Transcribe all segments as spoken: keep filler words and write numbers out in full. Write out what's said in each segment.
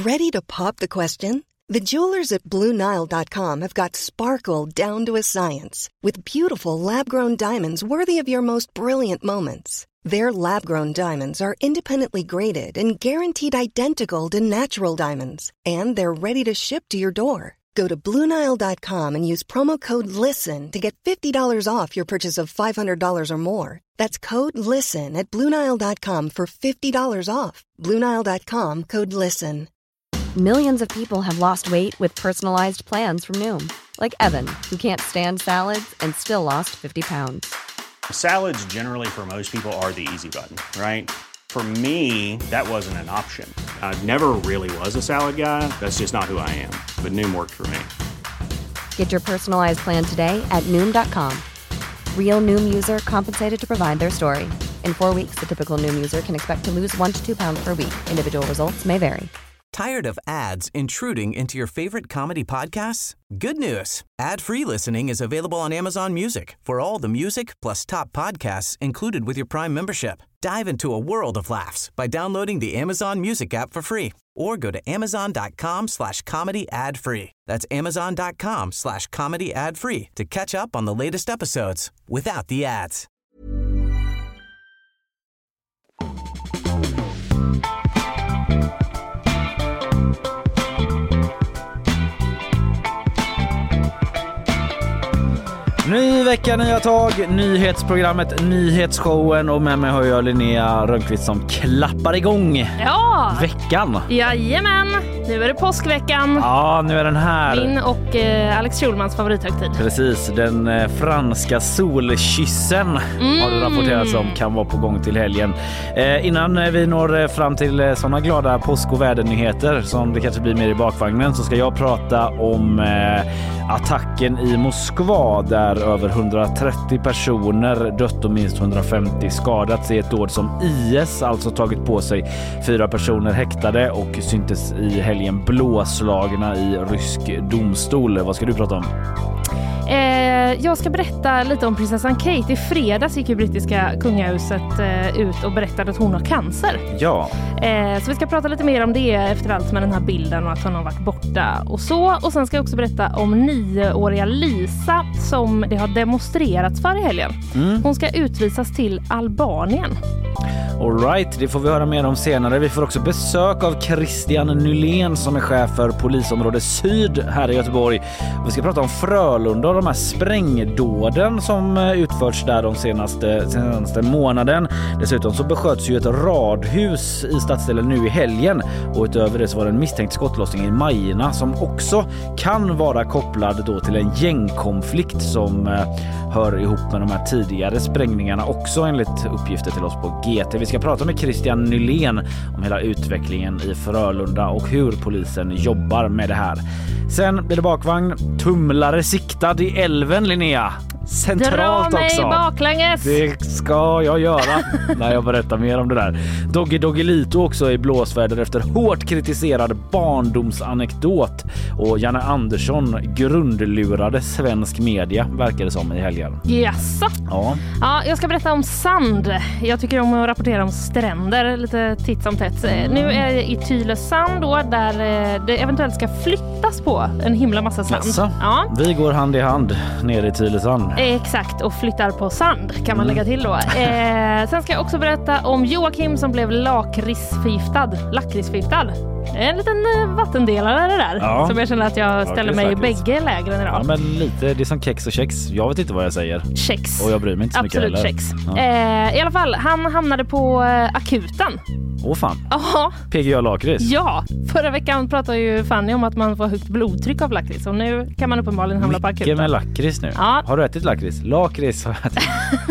Ready to pop the question? The jewelers at Blue Nile dot com have got sparkle down to a science with beautiful lab-grown diamonds worthy of your most brilliant moments. Their lab-grown diamonds are independently graded and guaranteed identical to natural diamonds, and they're ready to ship to your door. Go to Blue Nile dot com and use promo code LISTEN to get fifty dollars off your purchase of five hundred dollars or more. That's code LISTEN at Blue Nile dot com for fifty dollars off. Blue Nile dot com, code LISTEN. Millions of people have lost weight with personalized plans from Noom. Like Evan, who can't stand salads and still lost fifty pounds. Salads generally for most people are the easy button, right? For me, that wasn't an option. I never really was a salad guy. That's just not who I am. But Noom worked for me. Get your personalized plan today at Noom dot com. Real Noom user compensated to provide their story. In four weeks, the typical Noom user can expect to lose one to two pounds per week. Individual results may vary. Tired of ads intruding into your favorite comedy podcasts? Good news. Ad-free listening is available on Amazon Music for all the music plus top podcasts included with your Prime membership. Dive into a world of laughs by downloading the Amazon Music app for free or go to amazon.com slash comedy ad free. That's amazon.com slash comedy ad free to catch up on the latest episodes without the ads. Ny vecka, nya tag, nyhetsprogrammet, nyhetsshowen och med mig har jag Linnea Rönnqvist som klappar igång ja. veckan. Jajamän, nu är det påskveckan. Ja, nu är den här. Min och eh, Alex Schulmans favorithögtid. Precis, den eh, franska solkyssen mm. har det rapporterats om kan vara på gång till helgen. Eh, innan vi når fram till eh, sådana glada påsk- och vädernyheter som det kanske blir mer i bakvagnen så ska jag prata om eh, attacken i Moskva där över hundratrettio personer dött och minst hundrafemtio skadats i ett dåd som I S alltså tagit på sig. Fyra personer häktade och syntes i helgen blåslagna i rysk domstol. Vad ska du prata om? Eh, jag ska berätta lite om prinsessan Kate. I fredags gick ju brittiska kungahuset eh, ut och berättade att hon har cancer. Ja. Eh, så vi ska prata lite mer om det efter allt med den här bilden och att hon har varit borta och så. Och sen ska jag också berätta om nioåriga Lisa som det har demonstrerats för i helgen. Mm. Hon ska utvisas till Albanien. All right, det får vi höra mer om senare. Vi får också besök av Christian Nylén som är chef för polisområde Syd här i Göteborg. Vi ska prata om Frölunda och de här sprängdåden som utförts där de senaste, senaste månaden. Dessutom så besköts ju ett radhus i stadsdelen nu i helgen och utöver det så var det en misstänkt skottlossning i Majorna som också kan vara kopplad då till en gängkonflikt som eh, hör ihop med de här tidigare sprängningarna också enligt uppgifter till oss på G T. Vi ska prata med Christian Nylén om hela utvecklingen i Frölunda och hur polisen jobbar med det här. Sen blir det bakvagn, tumlare siktad i älven, Linnea. Centralt Dra mig också. baklänges. Det ska jag göra när jag berättar mer om det där. Doggy Doggelito också i blåsväder efter hårt kritiserad barndomsanekdot. Och Janne Andersson grundlurade svensk media, verkar det som, i helgen. Jaså? Ja. Ja, jag ska berätta om sand. Jag tycker om att rapportera om stränder lite titt som tätt. Mm. Nu är det i Tylösand då, där det eventuellt ska flyttas på en himla massa sand. Alltså, ja. Vi går hand i hand ner i Tylösand. Exakt, och flyttar på sand kan man mm. lägga till då. Eh, sen ska jag också berätta om Joakim som blev lakritsförgiftad. Lakritsförgiftad. Det är en liten eh, vattendelare det där. Ja. Som jag känner att jag ställer mig i bägge lägren idag. Ja, men lite, det är som kex och kex. Jag vet inte vad jag säger. Kex. Och jag bryr mig inte så Absolut mycket kex. Ja. Eh, I alla fall, han hamnade på eh, akuten. Åh fan. Ja. P G A-lakrits. Ja, förra veckan pratade ju Fanny om att man får högt blodtryck av lakrits. Och nu kan man uppenbarligen hamna på akuten. Mycket med lakrits nu. Ja. Har du ätit lakrits? Lakrits har jag ätit.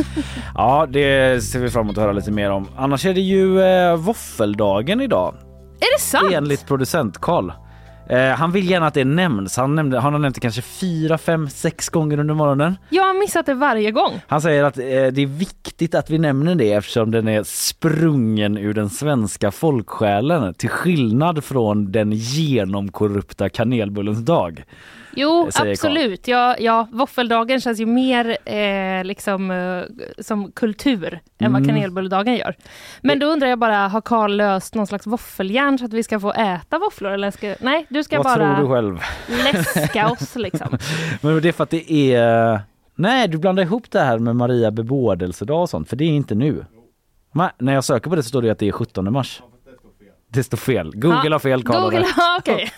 Ja, det ser vi fram emot att höra lite mer om. Annars är det ju eh, våffeldagen idag. Är det sant? Enligt producent Karl. Eh, han vill gärna att det nämns. Han, nämnde, han har nämnt det kanske fyra, fem, sex gånger under morgonen. Jag har missat det varje gång. Han säger att eh, det är viktigt att vi nämner det eftersom den är sprungen ur den svenska folksjälen till skillnad från den genomkorrupta kanelbullens dag. Jo, absolut. Ja, ja, våffeldagen känns ju mer eh, liksom, eh, som kultur än Mm. vad kanelbulldagen gör. Men då undrar jag bara, har Carl löst någon slags våffeljärn så att vi ska få äta våfflor? Eller ska, nej, du ska Vad bara tror du själv? läska oss liksom. Men det är för att det är... Nej, du blandar ihop det här med Maria bebådelsedag och sånt, för det är inte nu. Men, när jag söker på det så står det att det är sjuttonde mars. Det står fel. Google ja, har fel, Carl Google, ja, okej.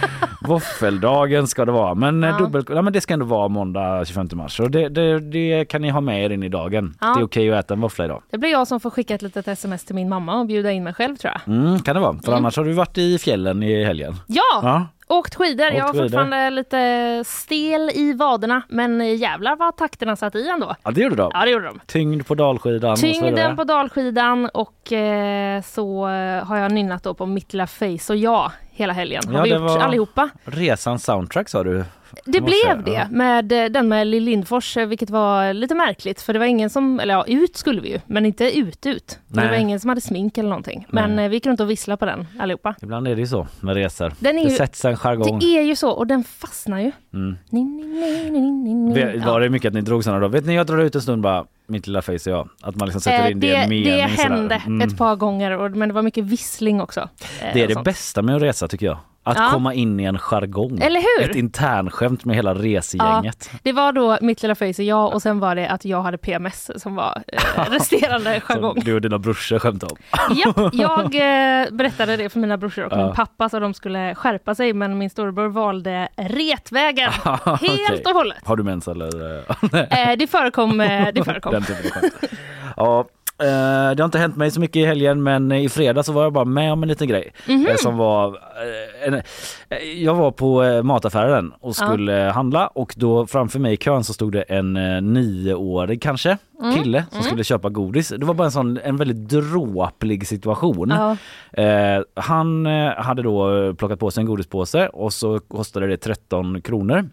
Våffeldagen ska det vara. Men, Ja. dubbel, ja, men det ska ändå vara måndag tjugofemte mars. Och det, det, det kan ni ha med er in i dagen. Ja. Det är okej att äta en våffla idag. Det blir jag som får skicka ett litet sms till min mamma och bjuda in mig själv, tror jag. Mm, kan det vara. För Mm. annars har du varit i fjällen i helgen. Ja! Ja. Åkt skidor. Åkt jag har skidor. fortfarande lite stel i vaderna. Men jävlar vad takterna satt i ändå. Ja, det gjorde de. Ja, det gjorde de. Tyngd på dalskidan. och så vidare. Tyngden på dalskidan och eh, så eh, har jag nynnat då på Mitt lilla face och jag hela helgen. Har Ja, vi det gjort var allihopa. Resans soundtrack sa du. Det Morse, blev det ja. med eh, den med Lill Lindfors, eh, vilket var lite märkligt. För det var ingen som, eller ja, ut skulle vi ju, men inte ut ut. För Nej. det var ingen som hade smink eller någonting. Men eh, vi gick runt och vissla på den allihopa. Ibland är det ju så med resor. Den är det ju- sätts en jargong. Det är ju så, och den fastnar ju. Mm. Ni, ni, ni, ni, ni, ni. Var Ja. det mycket att ni drog sådana då? Vet ni, jag drar ut en stund bara, Mitt lilla face och jag. Att man liksom sätter Eh, in det i en mening. det sådär. hände Mm. ett par gånger, och, men det var mycket vissling också. Eh, Det är och det sånt. bästa med att resa tycker jag. Att Ja. komma in i en jargong. Eller hur? Ett internskämt med hela resegänget. Det var då Mitt lilla face och jag, och sen var det att jag hade P M S som var eh, resterande jargong. Som du och dina brorsor skämtade om. Japp, jag eh, berättade det för mina brorsor och Ja. min pappa så de skulle skärpa sig, men min storebror valde retvägen helt Okej. och hållet. Har du mens eller? Eh, det förekom. Eh, det förekom. Den typen av skämt. Ja. Eh, det har inte hänt mig så mycket i helgen, men i fredag så var jag bara med om en liten grej. Mhm. eh, som var eh, en, eh, jag var på eh, mataffären och skulle eh, handla, och då framför mig i kön så stod det en eh, nioårig kanske kille som skulle köpa godis. Det var bara en sån en väldigt dråplig situation. Ja. Eh, han eh, hade då plockat på sig en godispåse och så kostade det tretton kronor.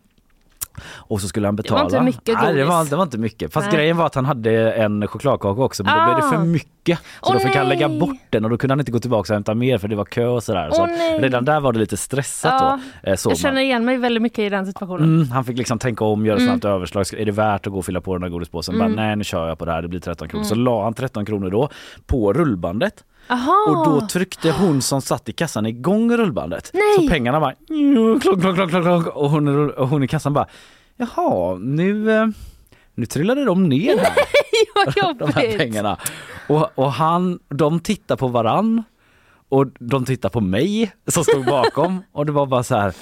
Och så skulle han betala. inte mycket Nej, det godis. var, det var inte mycket. Fast Nej. grejen var att han hade en chokladkaka också, men då blev det Ah. för mycket. Så Åh, då fick han lägga nej. bort den, och då kunde han inte gå tillbaka och hämta mer för det var kö och sådär. Åh, Så nej. redan där var det lite stressat Ja, då. Eh, såg Jag känner man. igen mig väldigt mycket i den situationen. Mm, han fick liksom tänka om, göra snabbt överslag. Är det värt att gå och fylla på den här godispåsen? Mm. Bara, nej, nu kör jag på det här, det blir tretton kronor. Så la han tretton kronor då på rullbandet. Aha. Och då tryckte hon som satt i kassan igång rullbandet. Nej. Så pengarna bara klonk, klonk, klonk, klonk, klonk. Och, hon, och hon i kassan bara, jaha, nu, eh, nu trillade de ner här, Vad de här jobbigt. pengarna. Och, och han, de tittar på varann och de tittar på mig som stod bakom. Och det var bara så här,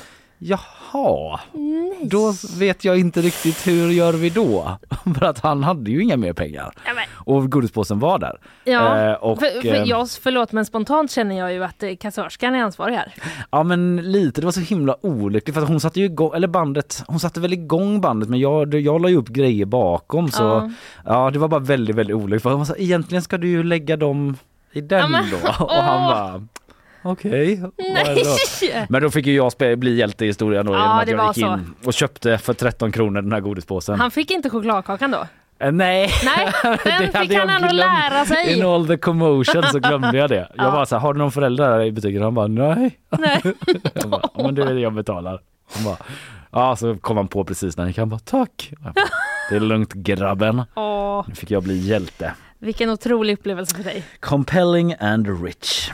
jaha, då vet jag inte riktigt hur gör vi då? För att han hade ju inga mer pengar. Ja, men- Och godispåsen var där. Ja, Eh, och, för, för eh, jag, förlåt, men spontant känner jag ju att eh, kassörskan är ansvarig här. Ja, men lite, det var så himla olyckligt för att hon satte ju igång, eller bandet, hon satte väl igång bandet, men jag, jag la ju upp grejer bakom, så ja, Ja. det var bara väldigt, väldigt olyckligt. För hon sa, egentligen ska du ju lägga dem i den Ja, men- då. Och han Åh. bara, okej. vad är det då? Nej! Men då fick ju jag spe- bli hjälte i historien då, Ja, genom att det jag var gick så. in och köpte för tretton kronor den här godispåsen. Han fick inte chokladkakan då? Eh, Nej, Nej, den Det hade fick han jag ändå glömt. lära sig. In all the commotion så glömde jag det. Jag Ja. bara så här, har du någon förälder i butiken? Han bara, nej. Nej. Jag bara, men det är det jag betalar. Han bara, ja, så kom han på precis när han gick. Han bara, tack. Jag bara, det är lugnt grabben. Åh, Nu fick jag bli hjälte. vilken otrolig upplevelse för dig. Compelling and rich.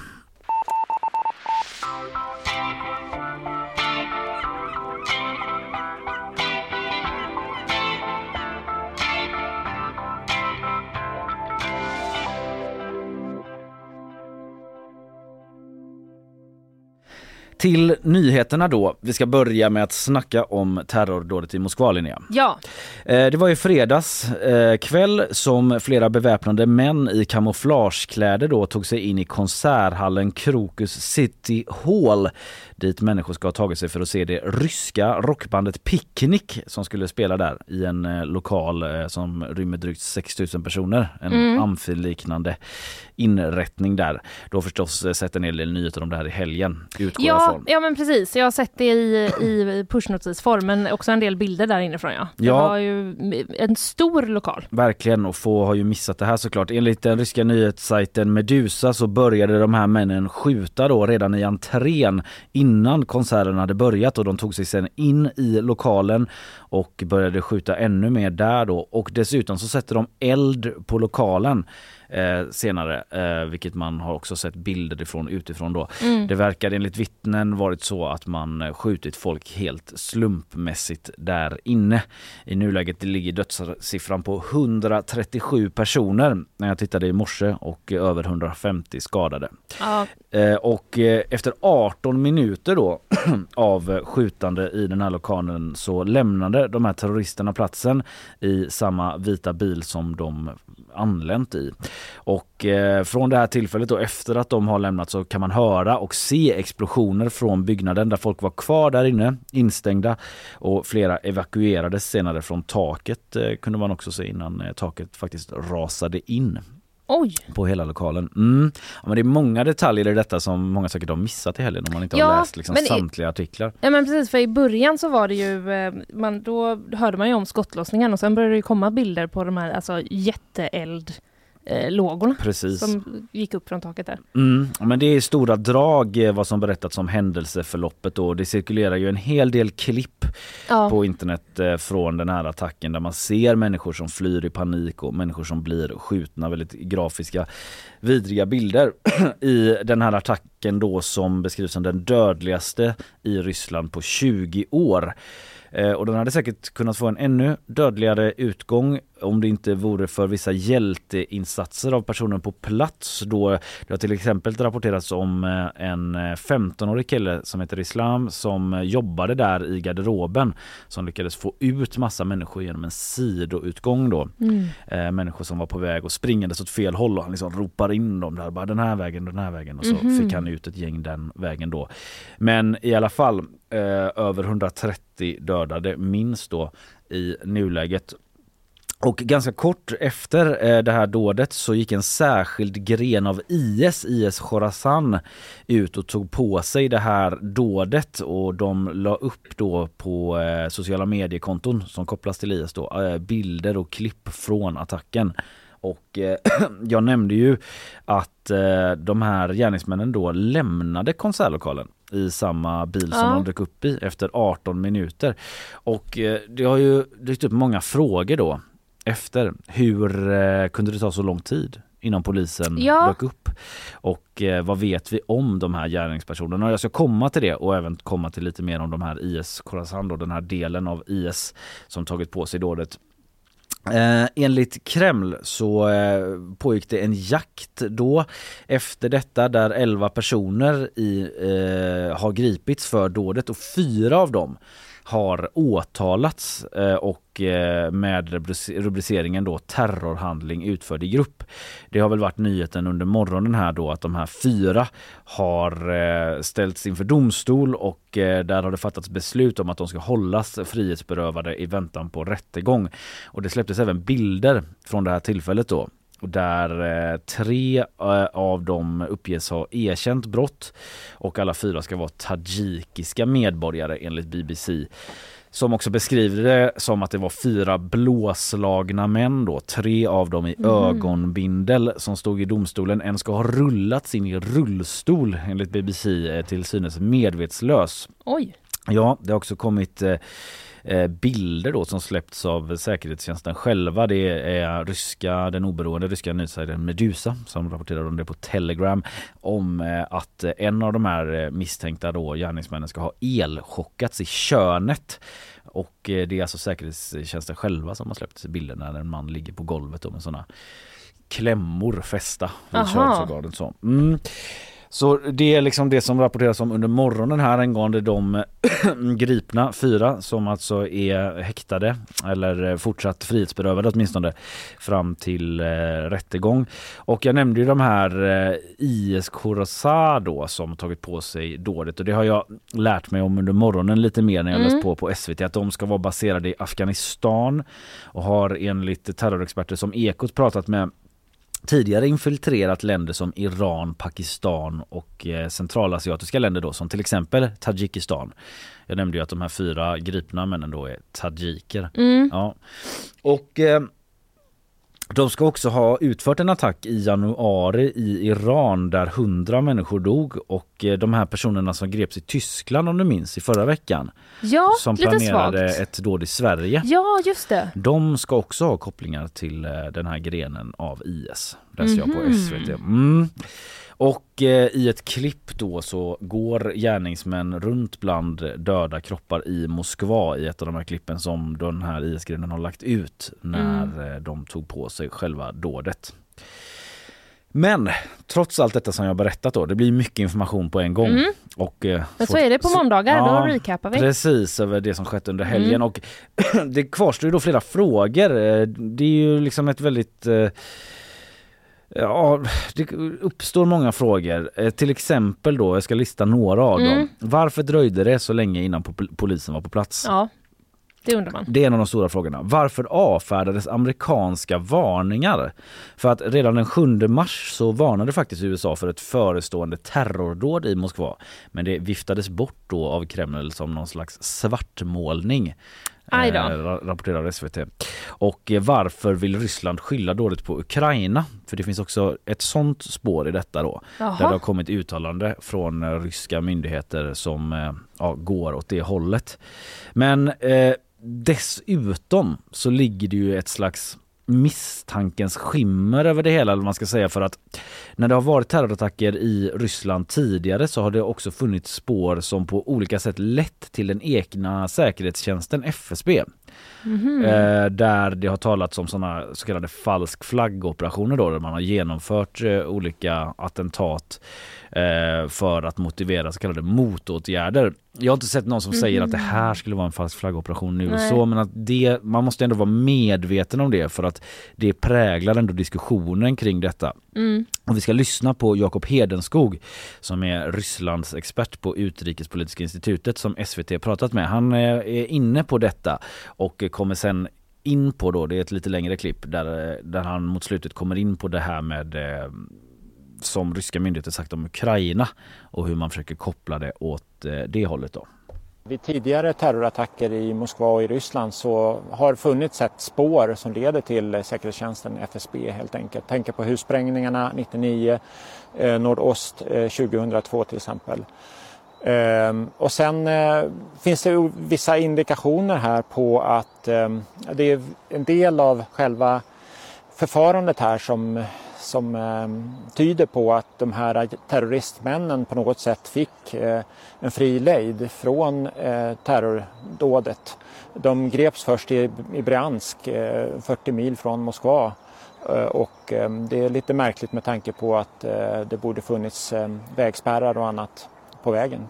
Till nyheterna då. Vi ska börja med att snacka om terrordådet i Moskva, Linnea. Ja, Eh, Det var ju fredags eh, kväll som flera beväpnade män i kamouflagekläder då tog sig in i konserthallen Krokus City Hall, dit människor ska ha tagit sig för att se det ryska rockbandet Picnic som skulle spela där i en eh, lokal eh, som rymmer drygt sex tusen personer. En Mm. amfiliknande inrättning där. Då har förstås eh, sett en hel del nyheter om det här i helgen. Utgår Ja, jag inifrån. Ja, men precis. Jag har sett det i, i pushnotisform, men också en del bilder där inifrån. Ja. Det ja. var ju en stor lokal. Verkligen, och få har ju missat det här såklart. Enligt den ryska nyhetssajten Medusa så började de här männen skjuta då redan i entrén innan konserten hade börjat, och de tog sig sen in i lokalen och började skjuta ännu mer där då. Och dessutom så sätter de eld på lokalen Eh, senare, eh, vilket man har också sett bilder ifrån utifrån då. Mm. Det verkar enligt vittnen varit så att man skjutit folk helt slumpmässigt där inne. I nuläget ligger dödssiffran på hundratrettiosju personer när jag tittade i morse, och över hundrafemtio skadade. Ja. Eh, och eh, efter arton minuter då av skjutande i den här lokalen så lämnade de här terroristerna platsen i samma vita bil som de anlänt i. Och eh, från det här tillfället då, efter att de har lämnat, så kan man höra och se explosioner från byggnaden där folk var kvar där inne, instängda, och flera evakuerades senare från taket, eh, kunde man också se innan eh, taket faktiskt rasade in. Oj. På hela lokalen. Mm. Ja, men det är många detaljer i detta som många säkert har missat i helgen om man inte ja, har läst liksom samtliga i, artiklar. Ja, men precis, för i början så var det ju man, då hörde man ju om skottlossningen, och sen började det ju komma bilder på de här alltså jätteeld eh, lågorna. Precis. Som gick upp från taket där. Mm, men det är stora drag vad som berättats om händelseförloppet då. Det cirkulerar ju en hel del klipp ja. på internet eh, från den här attacken där man ser människor som flyr i panik och människor som blir skjutna, väldigt grafiska, vidriga bilder i den här attacken då, som beskrivs som den dödligaste i Ryssland på tjugo år. Eh, och den hade säkert kunnat få en ännu dödligare utgång om det inte vore för vissa hjälteinsatser av personer på plats. Då det har till exempel rapporterats om en femtonårig kille som heter Islam som jobbade där i garderoben, som lyckades få ut massa människor genom en sidoutgång då. Mm. Eh, människor som var på väg och springandes åt fel håll, och han liksom ropar in dem där, bara den här vägen, den här vägen, och så mm-hmm. fick han ut ett gäng den vägen då. Men i alla fall eh, över hundratrettio dödade minst då i nuläget. Och ganska kort efter eh, det här dådet så gick en särskild gren av I S, I S Khorasan, ut och tog på sig det här dådet, och de la upp då på eh, sociala mediekonton som kopplas till I S då, eh, bilder och klipp från attacken. Och eh, jag nämnde ju att eh, de här gärningsmännen då lämnade konsertlokalen i samma bil som ja. de dök upp i efter arton minuter. Och eh, det har ju dykt upp många frågor då efter. Hur eh, kunde det ta så lång tid innan polisen ja. dök upp? Och eh, vad vet vi om de här gärningspersonerna? Jag ska komma till det, och även komma till lite mer om de här I S Khorasan då, den här delen av I S som tagit på sig dådet. Eh, enligt Kreml så eh, pågick det en jakt då efter detta, där elva personer i, eh, har gripits för dådet, och fyra av dem har åtalats eh, och eh, med rubriceringen då terrorhandling utförd i grupp. Det har väl varit nyheten under morgonen här då, att de här fyra har eh, ställts inför domstol, och eh, där har det fattats beslut om att de ska hållas frihetsberövade i väntan på rättegång. Och det släpptes även bilder från det här tillfället då, och där eh, tre eh, av dem uppges ha erkänt brott, och alla fyra ska vara tajikiska medborgare enligt B B C, som också beskriver det som att det var fyra blåslagna män då, tre av dem i mm. ögonbindel, som stod i domstolen. En ska ha rullats in i rullstol enligt B B C, eh, till synes medvetslös. Oj. Ja, det har också kommit eh, bilder då som släppts av säkerhetstjänsten själva. Det är ryska, den oberoende ryska nyhetssajten Medusa som rapporterar om det på Telegram, om att en av de här misstänkta då gärningsmännen ska ha elchockats i könet. Och det är alltså säkerhetstjänsten själva som har släppt bilder när en man ligger på golvet med sådana klämmor fästa vid könsorganet. Så. Mm. Så det är liksom det som rapporteras om under morgonen här angående de gripna fyra som alltså är häktade eller fortsatt frihetsberövade åtminstone fram till eh, rättegång. Och jag nämnde ju de här eh, I S Khorasan då som tagit på sig dådet, och det har jag lärt mig om under morgonen lite mer när jag mm. läst på på S V T, att de ska vara baserade i Afghanistan och har enligt terrorexperter som Ekot pratat med tidigare infiltrerat länder som Iran, Pakistan och eh, centralasiatiska länder då, som till exempel Tadzjikistan. Jag nämnde ju att de här fyra gripna männen då är tadjiker. Mm. Ja. Och eh, de ska också ha utfört en attack i januari i Iran där hundra människor dog, och eh, de här personerna som greps i Tyskland, om du minns, i förra veckan. Ja, som lite planerade svagt. ett dåd i Sverige. Ja, just det. De ska också ha kopplingar till eh, den här grenen av I S. Läser jag på Mhm. S V T. Mm. Och eh, i ett klipp då så går gärningsmän runt bland döda kroppar i Moskva i ett av de här klippen som den här I S-grenen har lagt ut när Mm. eh, de tog på sig själva dådet. Men trots allt detta som jag berättat då, det blir mycket information på en gång. Mm. Och, eh, Men så folk- är det på måndagar, Ja, då recapar vi. Precis, över det som skett under helgen. Mm. Och det kvarstår ju då flera frågor. Eh, Det är ju liksom ett väldigt... eh, Ja, det uppstår många frågor. Eh, till exempel då, jag ska lista några av Mm. dem. Varför dröjde det så länge innan pol- polisen var på plats? Ja, det undrar man. Det är en av de stora frågorna. Varför avfärdades amerikanska varningar? För att redan den sjunde mars så varnade faktiskt U S A för ett förestående terrordåd i Moskva. Men det viftades bort då av Kreml som någon slags svartmålning. Aj då. Eh, ra- rapporterar S V T. Och eh, varför vill Ryssland skylla dådet på Ukraina? För det finns också ett sånt spår i detta då. Jaha. Där det har kommit uttalande från eh, ryska myndigheter som eh, ja, går åt det hållet. Men eh, dessutom så ligger det ju ett slags misstankens skimmer över det hela, eller man ska säga, för att när det har varit terrorattacker i Ryssland tidigare så har det också funnits spår som på olika sätt lett till den egna säkerhetstjänsten F S B. Mhm. Eh, där det har talats om sådana så kallade falsk flaggoperationer då, där man har genomfört eh, olika attentat eh, för att motivera så kallade motåtgärder. Jag har inte sett någon som säger att det här skulle vara en falsk flaggoperation nu och Nej. så, men att det, man måste ändå vara medveten om det för att det präglar ändå diskussionen kring detta. Mm. Och vi ska lyssna på Jakob Hedenskog som är Rysslands expert på Utrikespolitiska institutet som S V T pratat med. Han är inne på detta och kommer sen in på då, det är ett lite längre klipp där, där han mot slutet kommer in på det här med eh, som ryska myndigheter sagt om Ukraina och hur man försöker koppla det åt eh, det hållet då. Vid tidigare terrorattacker i Moskva och i Ryssland så har funnits ett spår som leder till säkerhetstjänsten F S B helt enkelt. Tänker på hussprängningarna nittionio, eh, Nordost eh, tjugohundratvå till exempel. Eh, och sen eh, finns det vissa indikationer här på att eh, det är en del av själva förfarandet här som som eh, tyder på att de här terroristmännen på något sätt fick eh, en fri lejd från eh, terrordådet. De greps först i, i Bryansk, eh, fyrtio mil från Moskva. Eh, och eh, det är lite märkligt med tanke på att eh, det borde funnits eh, vägspärrar och annat på vägen.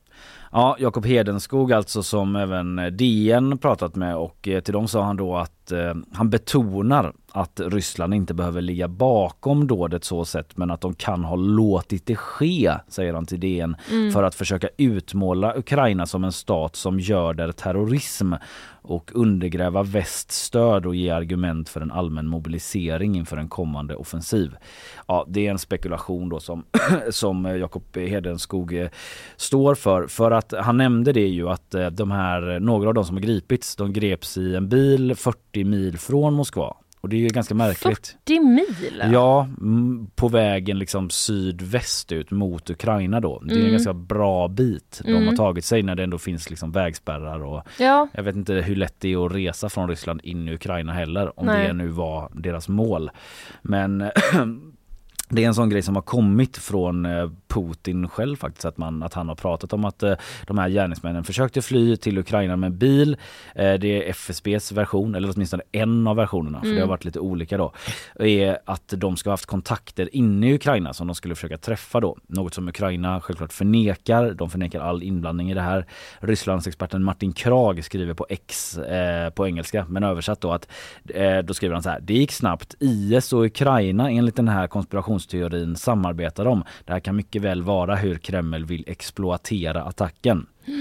Ja, Jakob Hedenskog alltså, som även D N pratat med, och eh, till dem sa han då att eh, han betonar att Ryssland inte behöver ligga bakom dådet så sett, men att de kan ha låtit det ske, säger han till D N, Mm. för att försöka utmåla Ukraina som en stat som göder terrorism och undergräva västs stöd och ge argument för en allmän mobilisering inför en kommande offensiv. Ja, det är en spekulation då som, som Jakob Hedenskog eh, står för. För att han nämnde det ju att eh, de här, några av de som har gripits, de greps i en bil fyrtio mil från Moskva. Och det är ju ganska märkligt. fyrtio mil? Ja, m- på vägen liksom sydväst ut mot Ukraina då. Det är en Mm. ganska bra bit de Mm. har tagit sig när det ändå finns liksom vägspärrar och Ja. jag vet inte hur lätt det är att resa från Ryssland in i Ukraina heller, om Nej. det nu var deras mål. Men det är en sån grej som har kommit från eh, Putin själv faktiskt, att, man, att han har pratat om att eh, de här gärningsmännen försökte fly till Ukraina med bil. Eh, det är F S B:s version, eller åtminstone en av versionerna, för Mm. det har varit lite olika då, är att de ska ha haft kontakter inne i Ukraina som de skulle försöka träffa då. Något som Ukraina självklart förnekar. De förnekar all inblandning i det här. Rysslands experten Martin Krag skriver på X eh, på engelska, men översatt då att eh, då skriver han så här: det gick snabbt. I S och Ukraina enligt den här konspirationsteorin samarbetar de. Det här kan mycket väl vara hur Kreml vill exploatera attacken. Mm.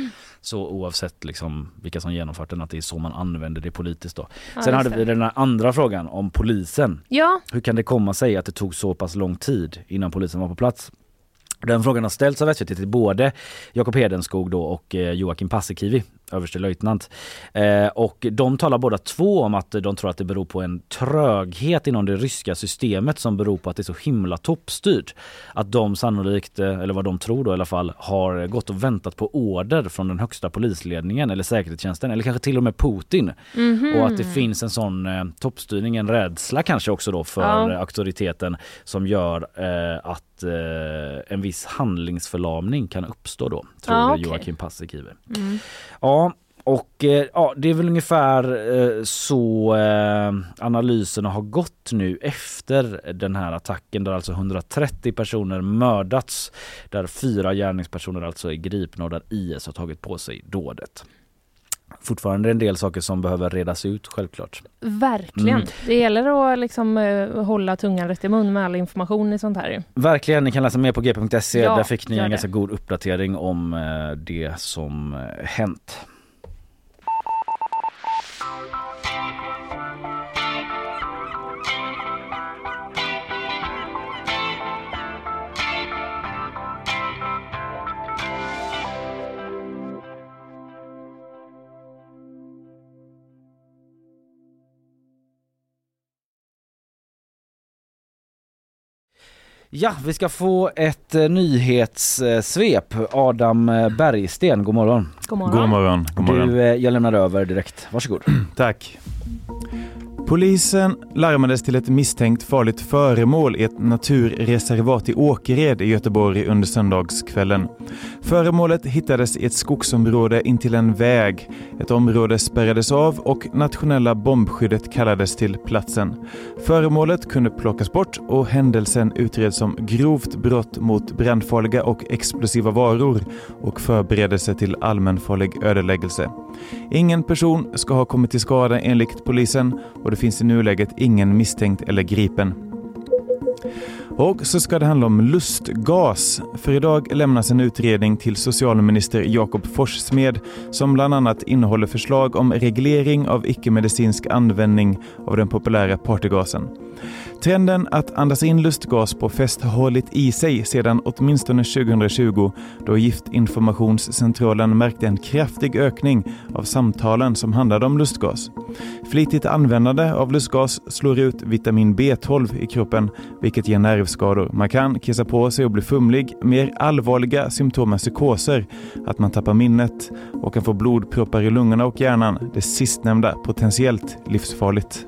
Så oavsett liksom vilka som genomfört den, att det är så man använder det politiskt då. Ja, Sen hade det. vi den här andra frågan om polisen. Ja. Hur kan det komma sig att det tog så pass lång tid innan polisen var på plats? Den frågan har ställts av S V T till både Jakob Hedenskog då och eh, Joakim Paasikivi, överstelöjtnant. Eh, och de talar båda två om att de tror att det beror på en tröghet inom det ryska systemet som beror på att det är så himla toppstyrt. Att de sannolikt, eller vad de tror då i alla fall, har gått och väntat på order från den högsta polisledningen eller säkerhetstjänsten eller kanske till och med Putin. Mm-hmm. Och att det finns en sån eh, toppstyrning, en rädsla kanske också då för ja. eh, auktoriteten som gör eh, att en viss handlingsförlamning kan uppstå då, tror ah, okay. Joakim Paasikivi. Mm. Ja, och ja, det är väl ungefär så eh, analyserna har gått nu efter den här attacken, där alltså hundratrettio personer mördats, där fyra gärningspersoner alltså är gripna och där I S har tagit på sig dådet. Fortfarande en del saker som behöver redas ut, självklart. Verkligen. Mm. Det gäller att liksom, uh, hålla tungan rätt i mun med all information i sånt här. Verkligen, ni kan läsa mer på g p punkt se. Ja, där fick ni en det. ganska god uppdatering om uh, det som uh, hänt. Ja, vi ska få ett uh, nyhetssvep. Adam Bergsten, god morgon. God morgon. God morgon. God morgon. Du, uh, jag lämnar över direkt. Varsågod. Tack. Polisen larmades till ett misstänkt farligt föremål i ett naturreservat i Åkered i Göteborg under söndagskvällen. Föremålet hittades i ett skogsområde intill en väg. Ett område spärrades av och nationella bombskyddet kallades till platsen. Föremålet kunde plockas bort och händelsen utreds som grovt brott mot brandfarliga och explosiva varor och förberedelse till allmänfarlig ödeläggelse. Ingen person ska ha kommit till skada enligt polisen och det finns i nuläget ingen misstänkt eller gripen. Och så ska det handla om lustgas. För idag lämnas en utredning till socialminister Jakob Forssmed som bland annat innehåller förslag om reglering av icke-medicinsk användning av den populära partygasen. Trenden att andas in lustgas på fest har hållit i sig sedan åtminstone tjugohundratjugo, då Giftinformationscentralen märkte en kraftig ökning av samtalen som handlade om lustgas. Flitigt användande av lustgas slår ut vitamin B tolv i kroppen, vilket ger nervskador. Man kan kissa på sig och bli fumlig. Mer allvarliga symptom är psykoser, att man tappar minnet och kan få blodproppar i lungorna och hjärnan. Det sistnämnda potentiellt livsfarligt.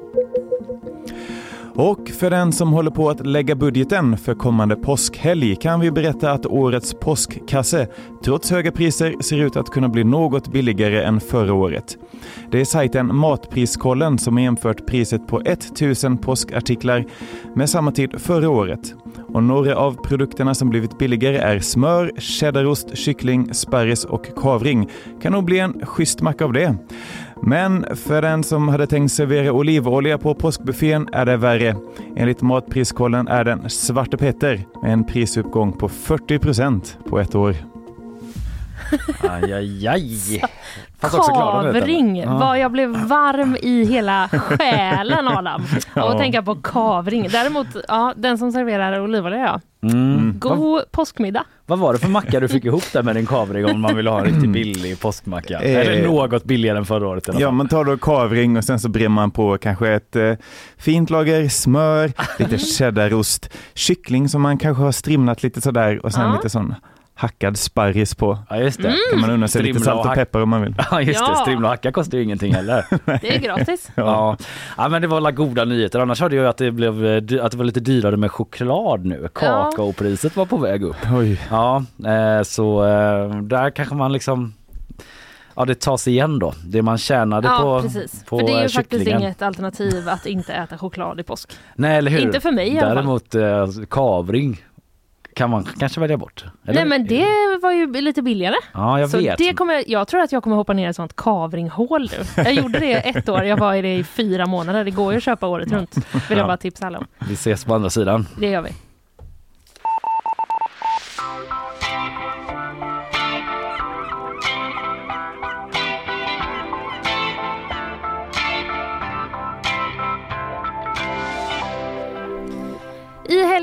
Och för den som håller på att lägga budgeten för kommande påskhelg kan vi berätta att årets påskkasse trots höga priser ser ut att kunna bli något billigare än förra året. Det är sajten Matpriskollen som har jämfört priset på tusen påskartiklar med samma tid förra året. Och några av produkterna som blivit billigare är smör, cheddarost, kyckling, sparris och kavring. Kan nog bli en schysst macka av det. Men för den som hade tänkt servera olivolja på påskbuffén är det värre. Enligt Matpriskollen är den Svarte Petter med en prisuppgång på fyrtio procent på ett år. Aj, aj, aj. Kavring, ja. Vad jag blev varm i hela själen, Adam. Ja. Och tänka på kavring. Däremot, ja, den som serverar olivolja, ja. Mm. God vad, påskmiddag. Vad var det för macka du fick ihop där med din kavring om man vill ha en riktigt billig påskmacka? Eh, Eller något billigare än förra året? Ja, man tar då kavring och sen så brer man på kanske ett eh, fint lager smör, lite cheddarost, kyckling som man kanske har strimlat lite sådär och sen ja. lite sån hackad sparris på. Ja, just det. Mm. Kan man unna sig lite salt och peppar om man vill. Ja, just det. Ja. Strimla och hacka kostar ju ingenting heller. Det är gratis. Ja. Ja. Ja, men det var alla goda nyheter. Annars hörde jag att det blev att det var lite dyrare med choklad nu. Kakaopriset var på väg upp. Oj. Ja, så där kanske man liksom ja, det tas igen då. Det man tjänade ja, på precis. på för det är ju kycklingen. faktiskt inget alternativ att inte äta choklad i påsk. Nej, eller hur? Inte för mig i alla fall. Däremot eh, kavring kan man kanske välja bort. Eller? Nej, men det var ju lite billigare. Ja, jag så vet. Det kommer, jag tror att jag kommer hoppa ner i ett sånt kavringhål nu. Jag gjorde det ett år. Jag var i det i fyra månader. Det går ju att köpa året runt. Vill jag bara tipsa alla om. Vi ses på andra sidan. Det gör vi.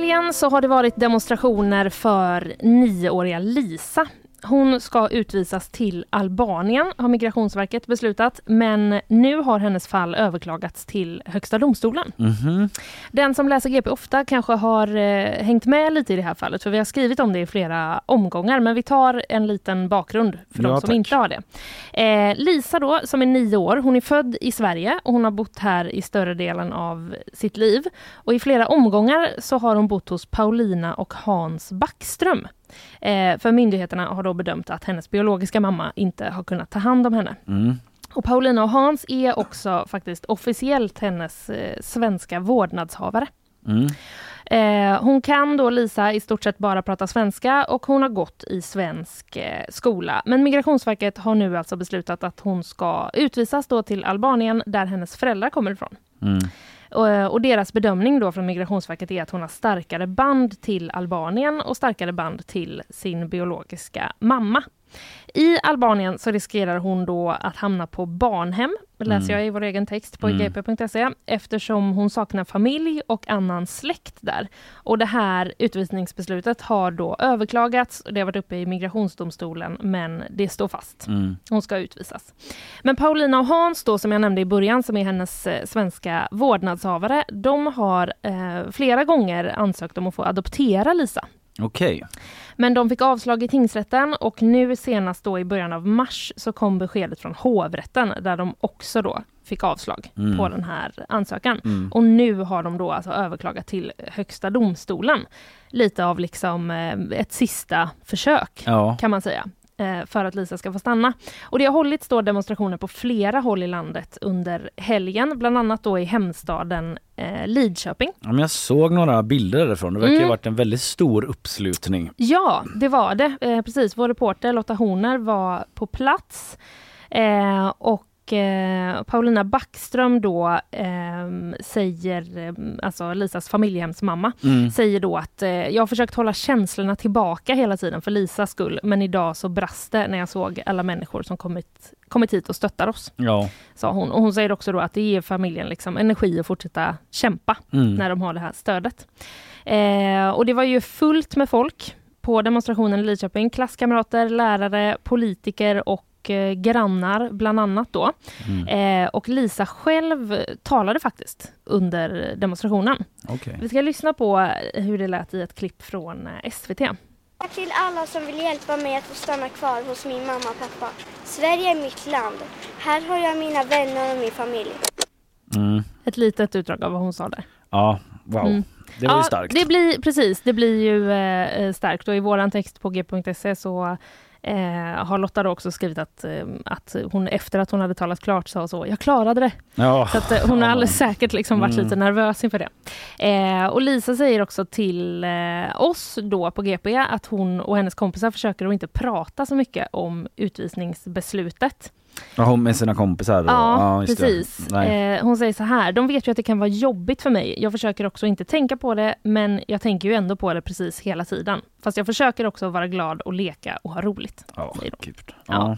helgen så har det varit demonstrationer för nioåriga Lisa. Hon ska utvisas till Albanien, har Migrationsverket beslutat. Men nu har hennes fall överklagats till Högsta domstolen. Mm-hmm. Den som läser G P ofta kanske har eh, hängt med lite i det här fallet. För vi har skrivit om det i flera omgångar. Men vi tar en liten bakgrund för ja, de som tack. inte har det. Eh, Lisa då, som är nio år. Hon är född i Sverige och hon har bott här i större delen av sitt liv. Och i flera omgångar så har hon bott hos Paulina och Hans Backström. Eh, för myndigheterna har då bedömt att hennes biologiska mamma inte har kunnat ta hand om henne. Mm. Och Paulina och Hans är också faktiskt officiellt hennes eh, svenska vårdnadshavare. Mm. Eh, hon kan då, Lisa, i stort sett bara prata svenska och hon har gått i svensk eh, skola. Men Migrationsverket har nu alltså beslutat att hon ska utvisas då till Albanien där hennes föräldrar kommer ifrån. Mm. Och, och deras bedömning då från Migrationsverket är att hon har starkare band till Albanien och starkare band till sin biologiska mamma. I Albanien så riskerar hon då att hamna på barnhem, läser jag i vår egen text på Mm. g p punkt se, eftersom hon saknar familj och annan släkt där. Och det här utvisningsbeslutet har då överklagats och det har varit uppe i migrationsdomstolen, men det står fast. Mm. Hon ska utvisas. Men Paulina och Hans då, som jag nämnde i början, som är hennes eh, svenska vårdnadshavare, de har eh, flera gånger ansökt om att få adoptera Lisa. Okej. Men de fick avslag i tingsrätten och nu senast då i början av mars så kom beskedet från hovrätten där de också då fick avslag Mm. på den här ansökan. Mm. Och nu har de då alltså överklagat till Högsta domstolen. Lite av liksom eh, ett sista försök Ja. kan man säga, eh, för att Lisa ska få stanna. Och det har hållits då demonstrationer på flera håll i landet under helgen, bland annat då i hemstaden eh, Lidköping. Ja, men jag såg några bilder därifrån. Det verkar ju Mm. ha varit en väldigt stor uppslutning. Ja, det var det. Eh, precis, vår reporter Lotta Horner var på plats eh, och eh, Paulina Backström då eh, säger, eh, alltså Lisas familjehemsmamma, Mm. säger då att eh, jag har försökt hålla känslorna tillbaka hela tiden för Lisas skull, men idag så brast det när jag såg alla människor som kommit, kommit hit och stöttar oss, Ja. sa hon. Och hon säger också då att det ger familjen liksom energi att fortsätta kämpa Mm. när de har det här stödet. Eh, och det var ju fullt med folk på demonstrationen i Lidköping. Klasskamrater, lärare, politiker och eh, grannar bland annat då. Mm. Eh, och Lisa själv talade faktiskt under demonstrationen. Okej. Vi ska lyssna på hur det lät i ett klipp från eh, S V T. Tack till alla som vill hjälpa mig att få stanna kvar hos min mamma och pappa. Sverige är mitt land. Här har jag mina vänner och min familj. Mm. Ett litet utdrag av vad hon sa där. Ja, wow. Mm. Det var ja, ju starkt. Det blir, precis, det blir ju eh, starkt. Och i våran text på g punkt se så eh, har Lotta då också skrivit att, eh, att hon efter att hon hade talat klart sa så, jag klarade det. Ja. Så att, eh, hon har Ja. alldeles säkert liksom varit Mm. lite nervös inför det. Eh, och Lisa säger också till eh, oss då på G P att hon och hennes kompisar försöker att inte prata så mycket om utvisningsbeslutet. Ja, hon med sina kompisar. Då. Ja, just det. precis. Nej. Eh, hon säger så här, de vet ju att det kan vara jobbigt för mig. Jag försöker också inte tänka på det, men jag tänker ju ändå på det precis hela tiden. Fast jag försöker också vara glad och leka och ha roligt. Ja, säger de. gud. Ja.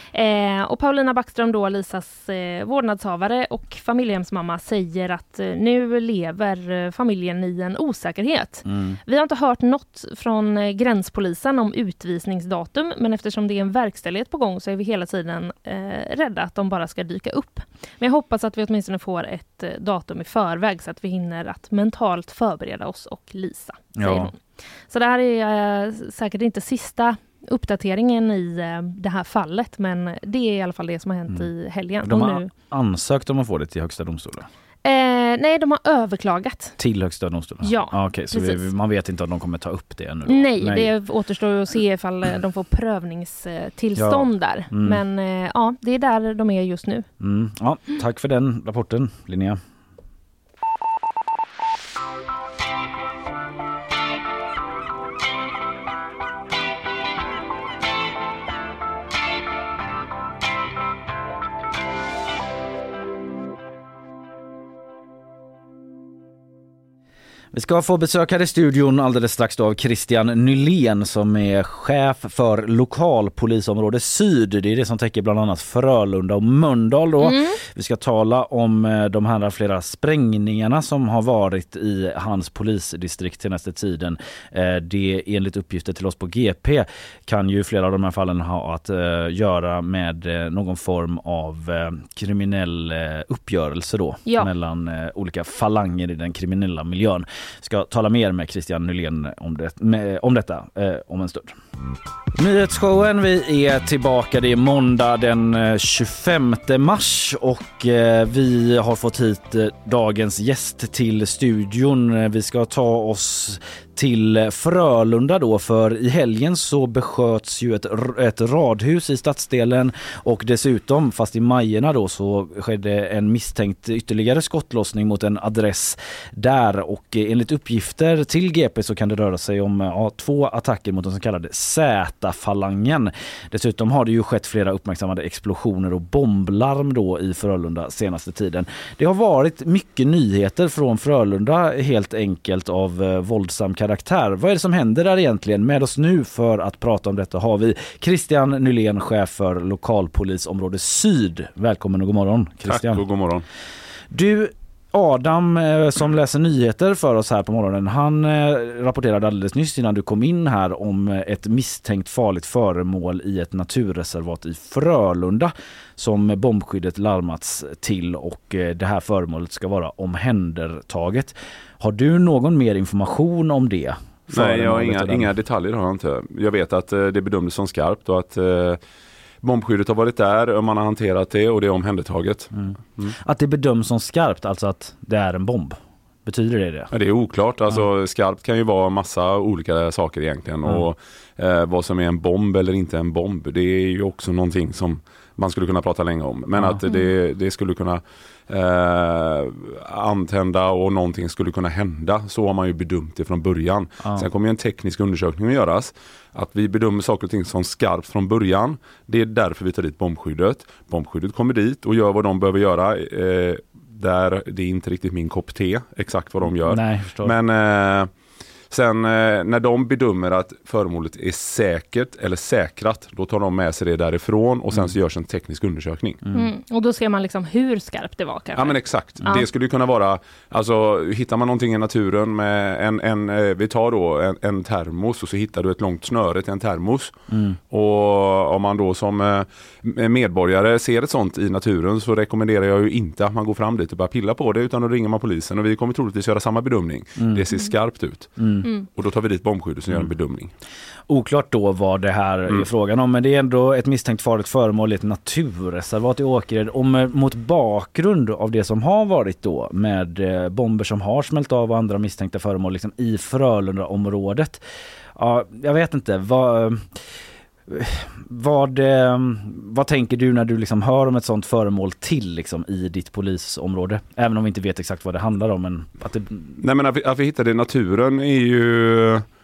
Eh, och Paulina Backström då, Lisas eh, vårdnadshavare och familjehemsmamma, säger att eh, nu lever eh, familjen i en osäkerhet. Mm. Vi har inte hört något från eh, gränspolisen om utvisningsdatum, men eftersom det är en verkställighet på gång så är vi hela tiden eh, rädda att de bara ska dyka upp. Men jag hoppas att vi åtminstone får ett eh, datum i förväg så att vi hinner att mentalt förbereda oss och Lisa, säger Ja. hon. Så det här är eh, säkert inte sista uppdateringen i eh, det här fallet, men det är i alla fall det som har hänt Mm. i helgen. De Och har nu, ansökt om att få det till Högsta domstolen. eh, nej, de har överklagat. Till Högsta domstolen? Ja, ah, okej. Så vi, precis. man vet inte om de kommer ta upp det ännu då? Nej, det återstår att se ifall eh, de får prövningstillstånd där. Mm. Men eh, ja, det är där de är just nu. Mm. Ja, tack för den rapporten, Linnea. Vi ska få besök här i studion alldeles strax då av Christian Nylén som är chef för lokalpolisområde Syd. Det är det som täcker bland annat Frölunda och Mölndal då. Mm. Vi ska tala om de här flera sprängningarna som har varit i hans polisdistrikt senaste tiden. Det enligt uppgifter till oss på G P kan ju flera av de här fallen ha att göra med någon form av kriminell uppgörelse då ja. mellan olika falanger i den kriminella miljön. Ska tala mer med Christian Nylén om, det, med, om detta eh, om en stund. Nyhetsshowen, vi är tillbaka. Det är måndag den tjugofemte mars och eh, vi har fått hit eh, dagens gäst till studion. Vi ska ta oss till Frölunda då, för i helgen så besköts ju ett, ett radhus i stadsdelen och dessutom, fast i Majerna då, så skedde en misstänkt ytterligare skottlossning mot en adress där och enligt uppgifter till G P så kan det röra sig om ja, två attacker mot den så kallade Z-falangen. Dessutom har det ju skett flera uppmärksammade explosioner och bomblarm då i Frölunda senaste tiden. Det har varit mycket nyheter från Frölunda helt enkelt av eh, våldsam karaktär. Vad är det som händer där egentligen? Med oss nu för att prata om detta har vi Christian Nylén, chef för lokalpolisområde Syd. Välkommen och god morgon, Christian. Tack och god morgon. Du, Adam som läser nyheter för oss här på morgonen, han rapporterade alldeles nyss innan du kom in här om ett misstänkt farligt föremål i ett naturreservat i Frölunda som bombskyddet larmats till och det här föremålet ska vara omhändertaget. Har du någon mer information om det? Nej, jag har inga, inga detaljer har jag inte. Jag vet att det bedömdes som skarpt och att bombskyddet har varit där och man har hanterat det och det är omhändertaget. Mm. Mm. Att det bedöms som skarpt, alltså att det är en bomb. Betyder det det? Ja, det är oklart. Alltså, ja. Skarpt kan ju vara massa olika saker egentligen. Mm. Och eh, vad som är en bomb eller inte en bomb, det är ju också någonting som man skulle kunna prata länge om. Men mm. att det, det skulle kunna eh, antända och någonting skulle kunna hända. Så har man ju bedömt det från början. Mm. Sen kommer ju en teknisk undersökning att göras. Att vi bedömer saker och ting som skarpt från början. Det är därför vi tar dit bombskyddet. Bombskyddet kommer dit och gör vad de behöver göra. Eh, där det är inte riktigt min kopp te, exakt vad de gör. Nej, men eh, sen eh, när de bedömer att föremålet är säkert eller säkrat, då tar de med sig det därifrån och sen mm. så görs en teknisk undersökning. Mm. Mm. Och då ser man liksom hur skarpt det var kanske. Ja men exakt. Ja. Det skulle ju kunna vara, alltså hittar man någonting i naturen med en, en eh, vi tar då en, en termos och så hittar du ett långt snöre till en termos. Mm. Och om man då som eh, medborgare ser ett sånt i naturen så rekommenderar jag ju inte att man går fram dit och bara pilla på det, utan då ringer man polisen och vi kommer troligtvis göra samma bedömning. Mm. Det ser skarpt ut. Mm. Mm. Och då tar vi dit bombskyddet som mm. gör en bedömning. Oklart då vad det här mm. är frågan om, men det är ändå ett misstänkt farligt föremål i ett naturreservat i Åkered. Om mot bakgrund av det som har varit då med bomber som har smält av och andra misstänkta föremål liksom i Frölunda-området. Ja, jag vet inte, vad... Vad, vad tänker du när du liksom hör om ett sånt föremål till liksom i ditt polisområde? Även om vi inte vet exakt vad det handlar om. Men att det... Nej, men att vi, att vi hittar det i naturen är ju...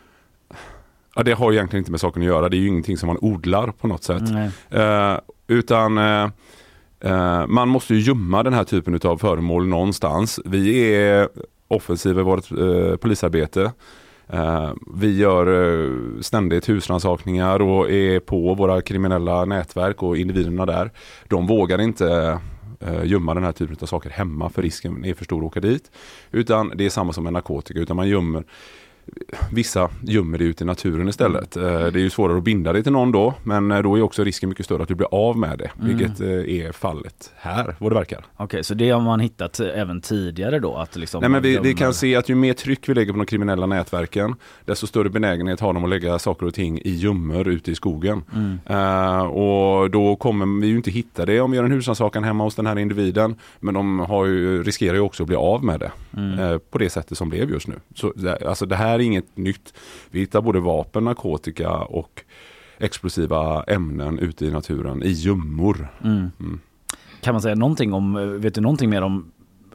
Ja, det har egentligen inte med saken att göra. Det är ju ingenting som man odlar på något sätt. Uh, utan uh, uh, man måste ju gömma den här typen av föremål någonstans. Vi är offensiva i vårt uh, polisarbete. Uh, vi gör uh, ständigt husrannsakningar och är på våra kriminella nätverk och individerna där. De vågar inte uh, gömma den här typen av saker hemma för risken är för stor att åka dit. Utan det är samma som med narkotika, utan man gömmer. Vissa gömmer det ut i naturen istället. Mm. Det är ju svårare att binda det till någon då, men då är också risken mycket större att du blir av med det, mm. vilket är fallet här, vad det verkar. Okej, okay, så det har man hittat även tidigare då? Att liksom Nej, men vi, vi kan se att ju mer tryck vi lägger på de kriminella nätverken, desto större benägenhet har de att lägga saker och ting i gömmer ute i skogen. Mm. Uh, och då kommer vi ju inte hitta det om vi gör en husrannsakan hemma hos den här individen, men de har ju, riskerar ju också att bli av med det mm. uh, på det sättet som det är just nu. Så alltså det här är inget nytt. Vi hittar både vapen, narkotika och explosiva ämnen ute i naturen i gömmor. Mm. Mm. Kan man säga någonting om, vet du någonting mer om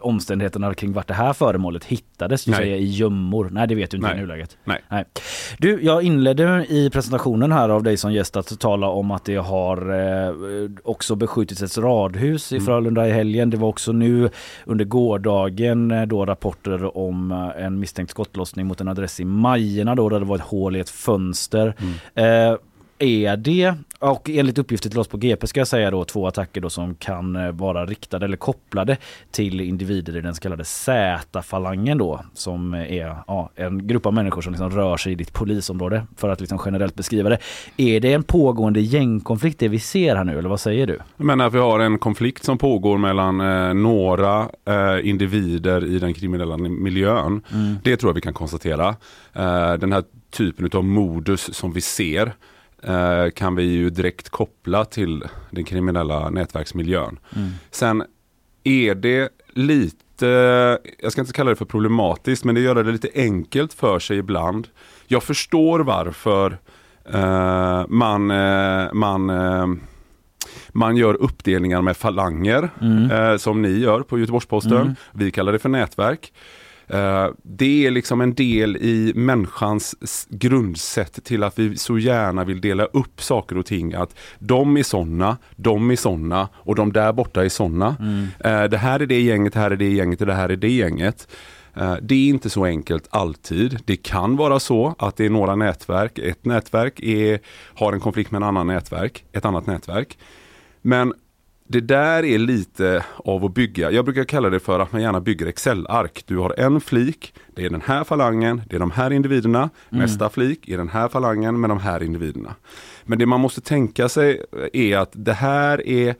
omständigheterna kring vart det här föremålet hittades. Du Nej. säger i gömmor. Nej, det vet du inte Nej. i nuläget. Nej. Nej. Du, jag inledde i presentationen här av dig som gäst att tala om att det har eh, också beskjutits ett radhus i Frölunda i helgen. Det var också nu under gårdagen eh, då rapporter om eh, en misstänkt skottlossning mot en adress i Majerna då, där det var ett hål i ett fönster. Mm. Eh, är det, och enligt uppgifter till oss på G P ska jag säga då, två attacker då som kan vara riktade eller kopplade till individer i den så kallade Z-falangen då, som är ja, en grupp av människor som liksom rör sig i ditt polisområde, för att liksom generellt beskriva det. Är det en pågående gängkonflikt det vi ser här nu, eller vad säger du? Jag menar att vi har en konflikt som pågår mellan eh, några eh, individer i den kriminella miljön. Mm. Det tror jag vi kan konstatera. Eh, den här typen av modus som vi ser kan vi ju direkt koppla till den kriminella nätverksmiljön. Mm. Sen är det lite, jag ska inte kalla det för problematiskt, men det gör det lite enkelt för sig ibland. Jag förstår varför eh, man, eh, man, eh, man gör uppdelningar med falanger mm. eh, som ni gör på Göteborgs-Posten. Mm. Vi kallar det för nätverk. Uh, det är liksom en del i människans grundsätt till att vi så gärna vill dela upp saker och ting, att de är såna, de är såna och de där borta är såna. Mm. Uh, det här är det gänget, det här är det gänget och det här är det gänget. Uh, det är inte så enkelt alltid. Det kan vara så att det är några nätverk. Ett nätverk är, har en konflikt med en annan nätverk, ett annat nätverk. Men det där är lite av att bygga. Jag brukar kalla det för att man gärna bygger Excel-ark. Du har en flik, det är den här falangen, det är de här individerna. Mm. Nästa flik är den här falangen med de här individerna. Men det man måste tänka sig är att det här är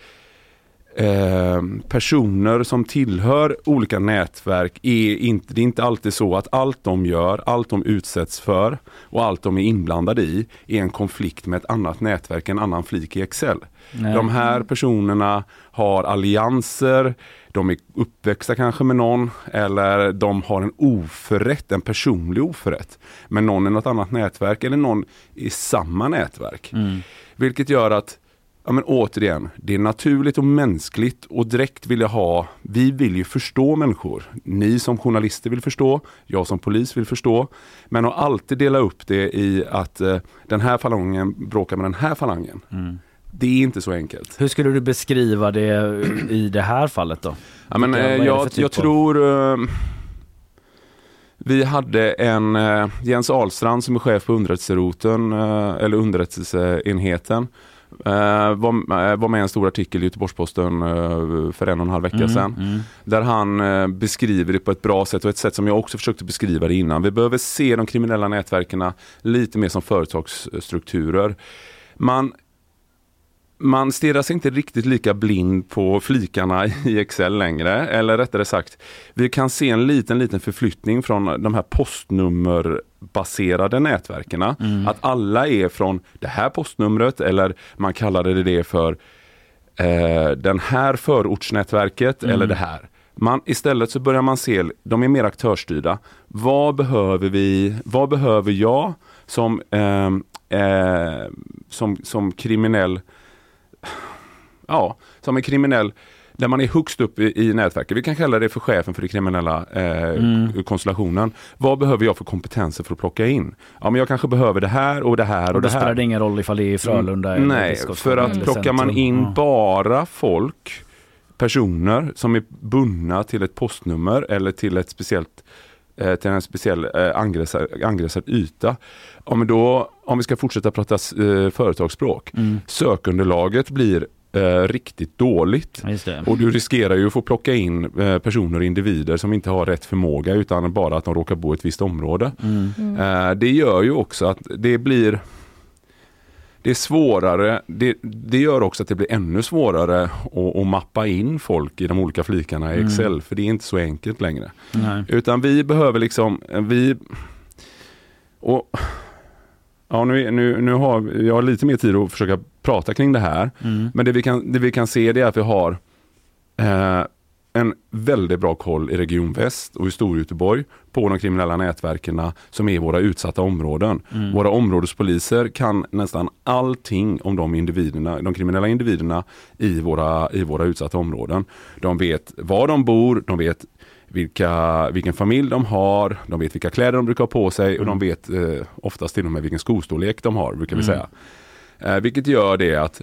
eh, personer som tillhör olika nätverk. Är inte, det är inte alltid så att allt de gör, allt de utsätts för och allt de är inblandade i är en konflikt med ett annat nätverk, en annan flik i Excel. Nej. De här personerna har allianser, de är uppväxta kanske med någon, eller de har en oförrätt, en personlig oförrätt med någon i något annat nätverk eller någon i samma nätverk. Mm. Vilket gör att, ja men återigen, det är naturligt och mänskligt och direkt vill jag ha, vi vill ju förstå människor. Ni som journalister vill förstå, jag som polis vill förstå, men att alltid dela upp det i att eh, den här falangen bråkar med den här falangen. Mm. Det är inte så enkelt. Hur skulle du beskriva det i det här fallet då? Ja, men, eh, jag, jag tror eh, vi hade en eh, Jens Ahlstrand som är chef på underrättelseroten eh, eller underrättelseenheten eh, var, eh, var med i en stor artikel i Göteborgs-Posten eh, för en och en halv vecka mm, sedan mm. där han eh, beskriver det på ett bra sätt och ett sätt som jag också försökte beskriva det innan. Vi behöver se de kriminella nätverken lite mer som företagsstrukturer. Man Man stirrar sig inte riktigt lika blind på flikarna i Excel längre. Eller rättare sagt, vi kan se en liten, liten förflyttning från de här postnummerbaserade nätverken. Mm. Att alla är från det här postnumret, eller man kallade det för eh, den här förortsnätverket mm. eller det här. Man, istället så börjar man se, de är mer aktörsstyrda. Vad behöver vi, vad behöver jag som, eh, eh, som, som kriminell Ja, som en kriminell där man är högst upp i, i nätverket. Vi kan kalla det för chefen för den kriminella eh, mm. konstellationen. Vad behöver jag för kompetenser för att plocka in? Ja, men jag kanske behöver det här och det här och, och det här. Det spelar ingen roll ifall det är i Frölunda mm. Nej, för att mm. plockar man in mm. bara folk, personer som är bundna till ett postnummer eller till ett speciellt eh, till en speciell eh, angränsad, angränsad yta. Ja, men då, om vi ska fortsätta prata eh, företagsspråk, mm. sökunderlaget blir Eh, riktigt dåligt. Och du riskerar ju att få plocka in eh, personer och individer som inte har rätt förmåga utan bara att de råkar bo i ett visst område. Mm. Mm. Eh, det gör ju också att det blir det är svårare, det, det gör också att det blir ännu svårare att, att mappa in folk i de olika flikarna i Excel, mm. för det är inte så enkelt längre. Nej. Utan vi behöver liksom vi och Ja, nu, nu, nu har jag har lite mer tid att försöka prata kring det här. Mm. Men det vi, kan, det vi kan se det är att vi har eh, en väldigt bra koll i Region Väst och i Storgöteborg på de kriminella nätverken som är våra utsatta områden. Mm. Våra områdespoliser kan nästan allting om de individerna, de kriminella individerna i våra, i våra utsatta områden. De vet var de bor, de vet vilka, vilken familj de har, de vet vilka kläder de brukar ha på sig och mm. de vet eh, oftast till och med vilken skostorlek de har, brukar vi mm. säga. Eh, vilket gör det att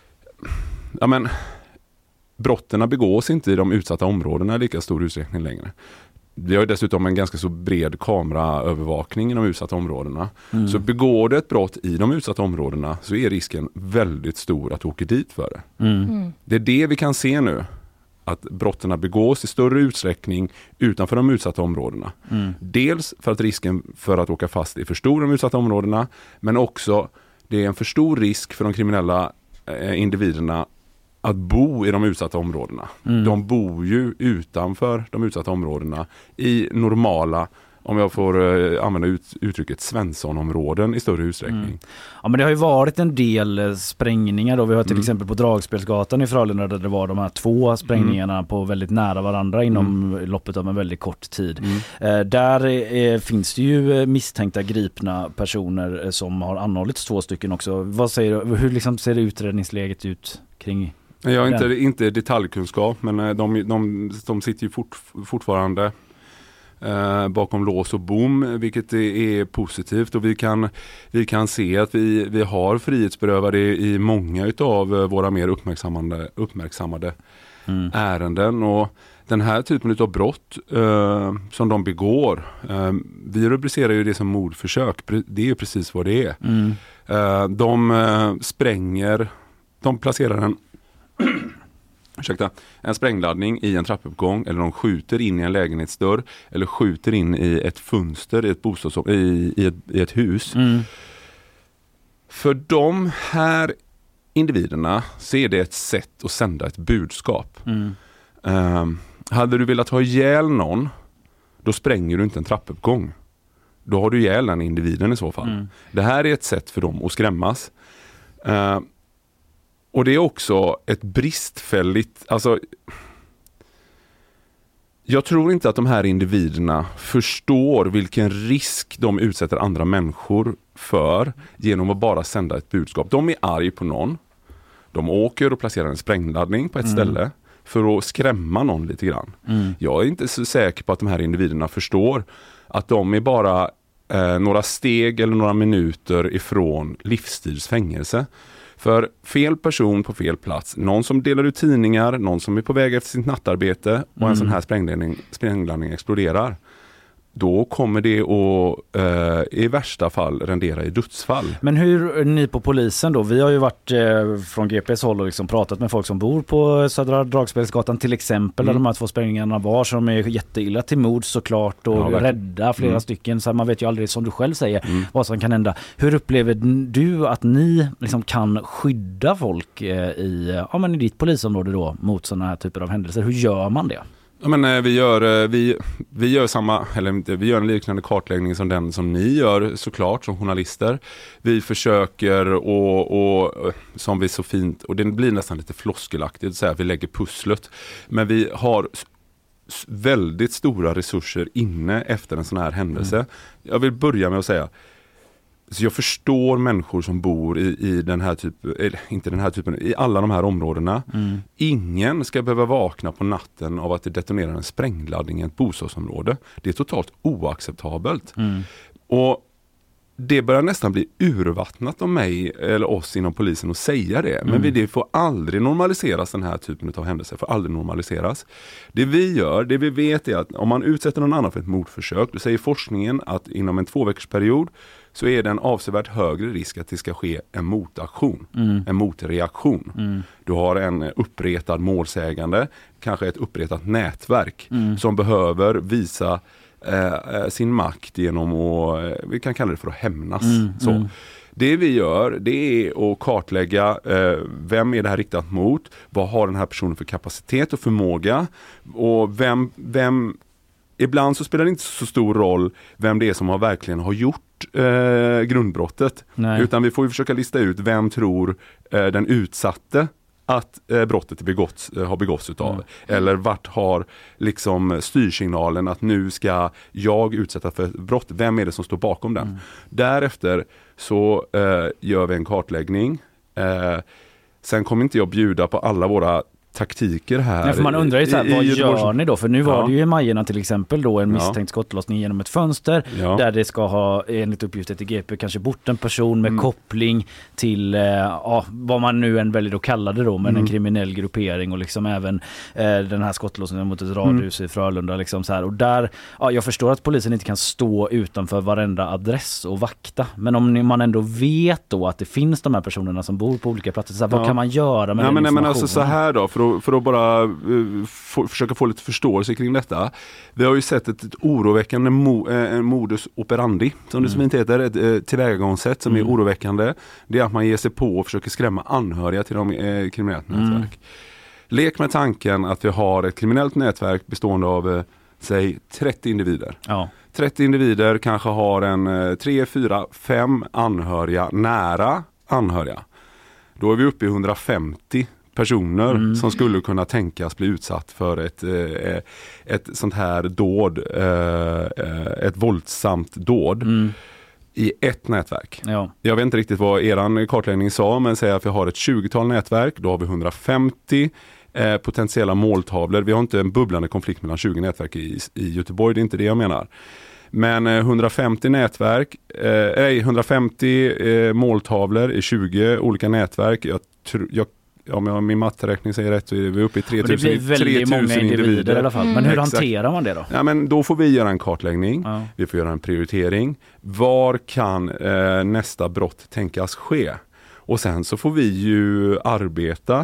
ja men brotterna begås inte i de utsatta områdena i lika stor utsträckning längre. Vi har ju dessutom en ganska så bred kameraövervakning i de utsatta områdena. Mm. Så begår det ett brott i de utsatta områdena så är risken väldigt stor att åka dit för det. Mm. Mm. Det är det vi kan se nu. Att brotterna begås i större utsträckning utanför de utsatta områdena. Mm. Dels för att risken för att åka fast är för stor i de utsatta områdena, men också det är en för stor risk för de kriminella eh, individerna att bo i de utsatta områdena. Mm. De bor ju utanför de utsatta områdena i normala, om jag får uh, använda ut, uttrycket Svenssonområden i större utsträckning. Mm. Ja, men det har ju varit en del sprängningar då. Vi har till mm. exempel på Dragspelsgatan i Frölunda där det var de här två sprängningarna mm. på väldigt nära varandra inom mm. loppet av en väldigt kort tid. Mm. Uh, där uh, finns det ju misstänkta gripna personer uh, som har anhållits, två stycken också. Vad säger du? Hur liksom ser utredningsläget ut kring? Jag har inte, inte detaljkunskap, men de, de, de sitter ju fort, fortfarande eh, bakom lås och bom, vilket är, är positivt. Och vi kan, vi kan se att vi, vi har frihetsberövade i många av våra mer uppmärksammade, uppmärksammade mm. ärenden. Och den här typen av brott eh, som de begår, eh, vi rubricerar ju det som mordförsök. Det är ju precis vad det är. Mm. Eh, de eh, spränger, de placerar en Ursäkta, en sprängladdning i en trappuppgång, eller de skjuter in i en lägenhetsdörr eller skjuter in i ett fönster i ett bostads- i, i, ett, i ett hus. Mm. För de här individerna så är det ett sätt att sända ett budskap. Mm. Um, hade du velat ha ihjäl någon, då spränger du inte en trappuppgång. Då har du ihjäl den individen i så fall. Mm. Det här är ett sätt för dem att skrämmas. Uh, Och det är också ett bristfälligt, alltså jag tror inte att de här individerna förstår vilken risk de utsätter andra människor för genom att bara sända ett budskap. De är arg på någon, de åker och placerar en sprängladdning på ett mm. ställe för att skrämma någon lite grann. Mm. Jag är inte så säker på att de här individerna förstår att de är bara eh, några steg eller några minuter ifrån livstidsfängelse. För fel person på fel plats, någon som delar ut tidningar, någon som är på väg efter sitt nattarbete och mm. en sån här sprängladdning, sprängladdning exploderar, då kommer det att eh, i värsta fall rendera i dödsfall. Men hur ni på polisen då? Vi har ju varit eh, från G P:s håll och liksom pratat med folk som bor på Södra Dragspelsgatan till exempel, mm. där de här två sprängningarna var, så de är jätteilla till mod såklart och ja, rädda flera mm. stycken, så man vet ju aldrig, som du själv säger, mm. vad som kan hända. Hur upplever du att ni liksom kan skydda folk eh, i, ja, men i ditt polisområde då mot sådana här typer av händelser? Hur gör man det? Ja, men vi gör, vi, vi gör samma, eller inte, vi gör en liknande kartläggning som den som ni gör såklart som journalister. Vi försöker och, och som vi så fint, och det blir nästan lite floskelaktigt så här, vi lägger pusslet, men vi har väldigt stora resurser inne efter en sån här händelse. Mm. Jag vill börja med att säga, så jag förstår människor som bor i, i den här typen, eller inte den här typen, i alla de här områdena. Mm. Ingen ska behöva vakna på natten av att det detonerar en sprängladdning i ett bostadsområde. Det är totalt oacceptabelt. Mm. Och det börjar nästan bli urvattnat av mig eller oss inom polisen att säga det. Men mm. det får aldrig normaliseras, den här typen av händelser får aldrig normaliseras. Det vi gör, det vi vet är att om man utsätter någon annan för ett mordförsök, då säger forskningen att inom en två veckors period så är det en avsevärt högre risk att det ska ske en motaktion, mm. en motreaktion. Mm. Du har en uppretad målsägande, kanske ett uppretat nätverk mm. som behöver visa eh, sin makt genom att, vi kan kalla det för att hämnas. Mm. Så. Mm. Det vi gör, det är att kartlägga eh, vem är det här riktat mot, vad har den här personen för kapacitet och förmåga, och vem, vem ibland så spelar det inte så stor roll vem det är som har verkligen har gjort eh, grundbrottet. Nej. Utan vi får ju försöka lista ut vem tror eh, den utsatte att eh, brottet är begåtts, eh, har begåtts utav. Mm. Eller vart har liksom styrsignalen att nu ska jag utsätta för brott. Vem är det som står bakom den? Mm. Därefter så eh, gör vi en kartläggning. Eh, sen kommer inte jag bjuda på alla våra taktiker här. Nej, för man undrar ju så här, i, vad i gör ni då? För nu var ja. det ju i Majorna till exempel då en misstänkt ja. skottlossning genom ett fönster ja. där det ska ha enligt uppgifter till G P kanske bort en person med mm. koppling till eh, ja, vad man nu än väljer att kalla det då, men mm. en kriminell gruppering och liksom även eh, den här skottlossningen mot ett radhus mm. i Frölunda liksom så här. Och där, ja, jag förstår att polisen inte kan stå utanför varenda adress och vakta, men om man ändå vet då att det finns de här personerna som bor på olika platser, så här, ja. vad kan man göra med ja, den men, informationen? men alltså så här då, för att, för att bara uh, få, försöka få lite förståelse kring detta. Vi har ju sett ett, ett oroväckande mo, eh, modus operandi, som det mm. så heter, ett eh, tillvägagångssätt som mm. är oroväckande. Det är att man ger sig på och försöker skrämma anhöriga till de eh, kriminellt nätverk. Mm. Lek med tanken att vi har ett kriminellt nätverk bestående av eh, säg trettio individer. Ja. trettio individer kanske har en eh, tre, fyra, fem anhöriga, nära anhöriga. Då är vi uppe i hundrafemtio personer mm. som skulle kunna tänkas bli utsatt för ett, eh, ett sånt här dåd, eh, ett våldsamt dåd mm. i ett nätverk. Ja. Jag vet inte riktigt vad eran kartläggning sa, men säger att vi har ett tjugotal nätverk, då har vi hundrafemtio eh, potentiella måltavlor. Vi har inte en bubblande konflikt mellan tjugo nätverk i, i Göteborg, det är inte det jag menar. Men eh, hundrafemtio nätverk, eh, nej, hundrafemtio eh, måltavlor i tjugo olika nätverk. Jag tror, jag om min matteräkning säger rätt så är vi uppe i tre tusen, det blir väldigt många individer, individer i alla fall. Mm. Men hur Exakt. hanterar man det då? Ja, men då får vi göra en kartläggning. Ja. Vi får göra en prioritering. Var kan eh, nästa brott tänkas ske? Och sen så får vi ju arbeta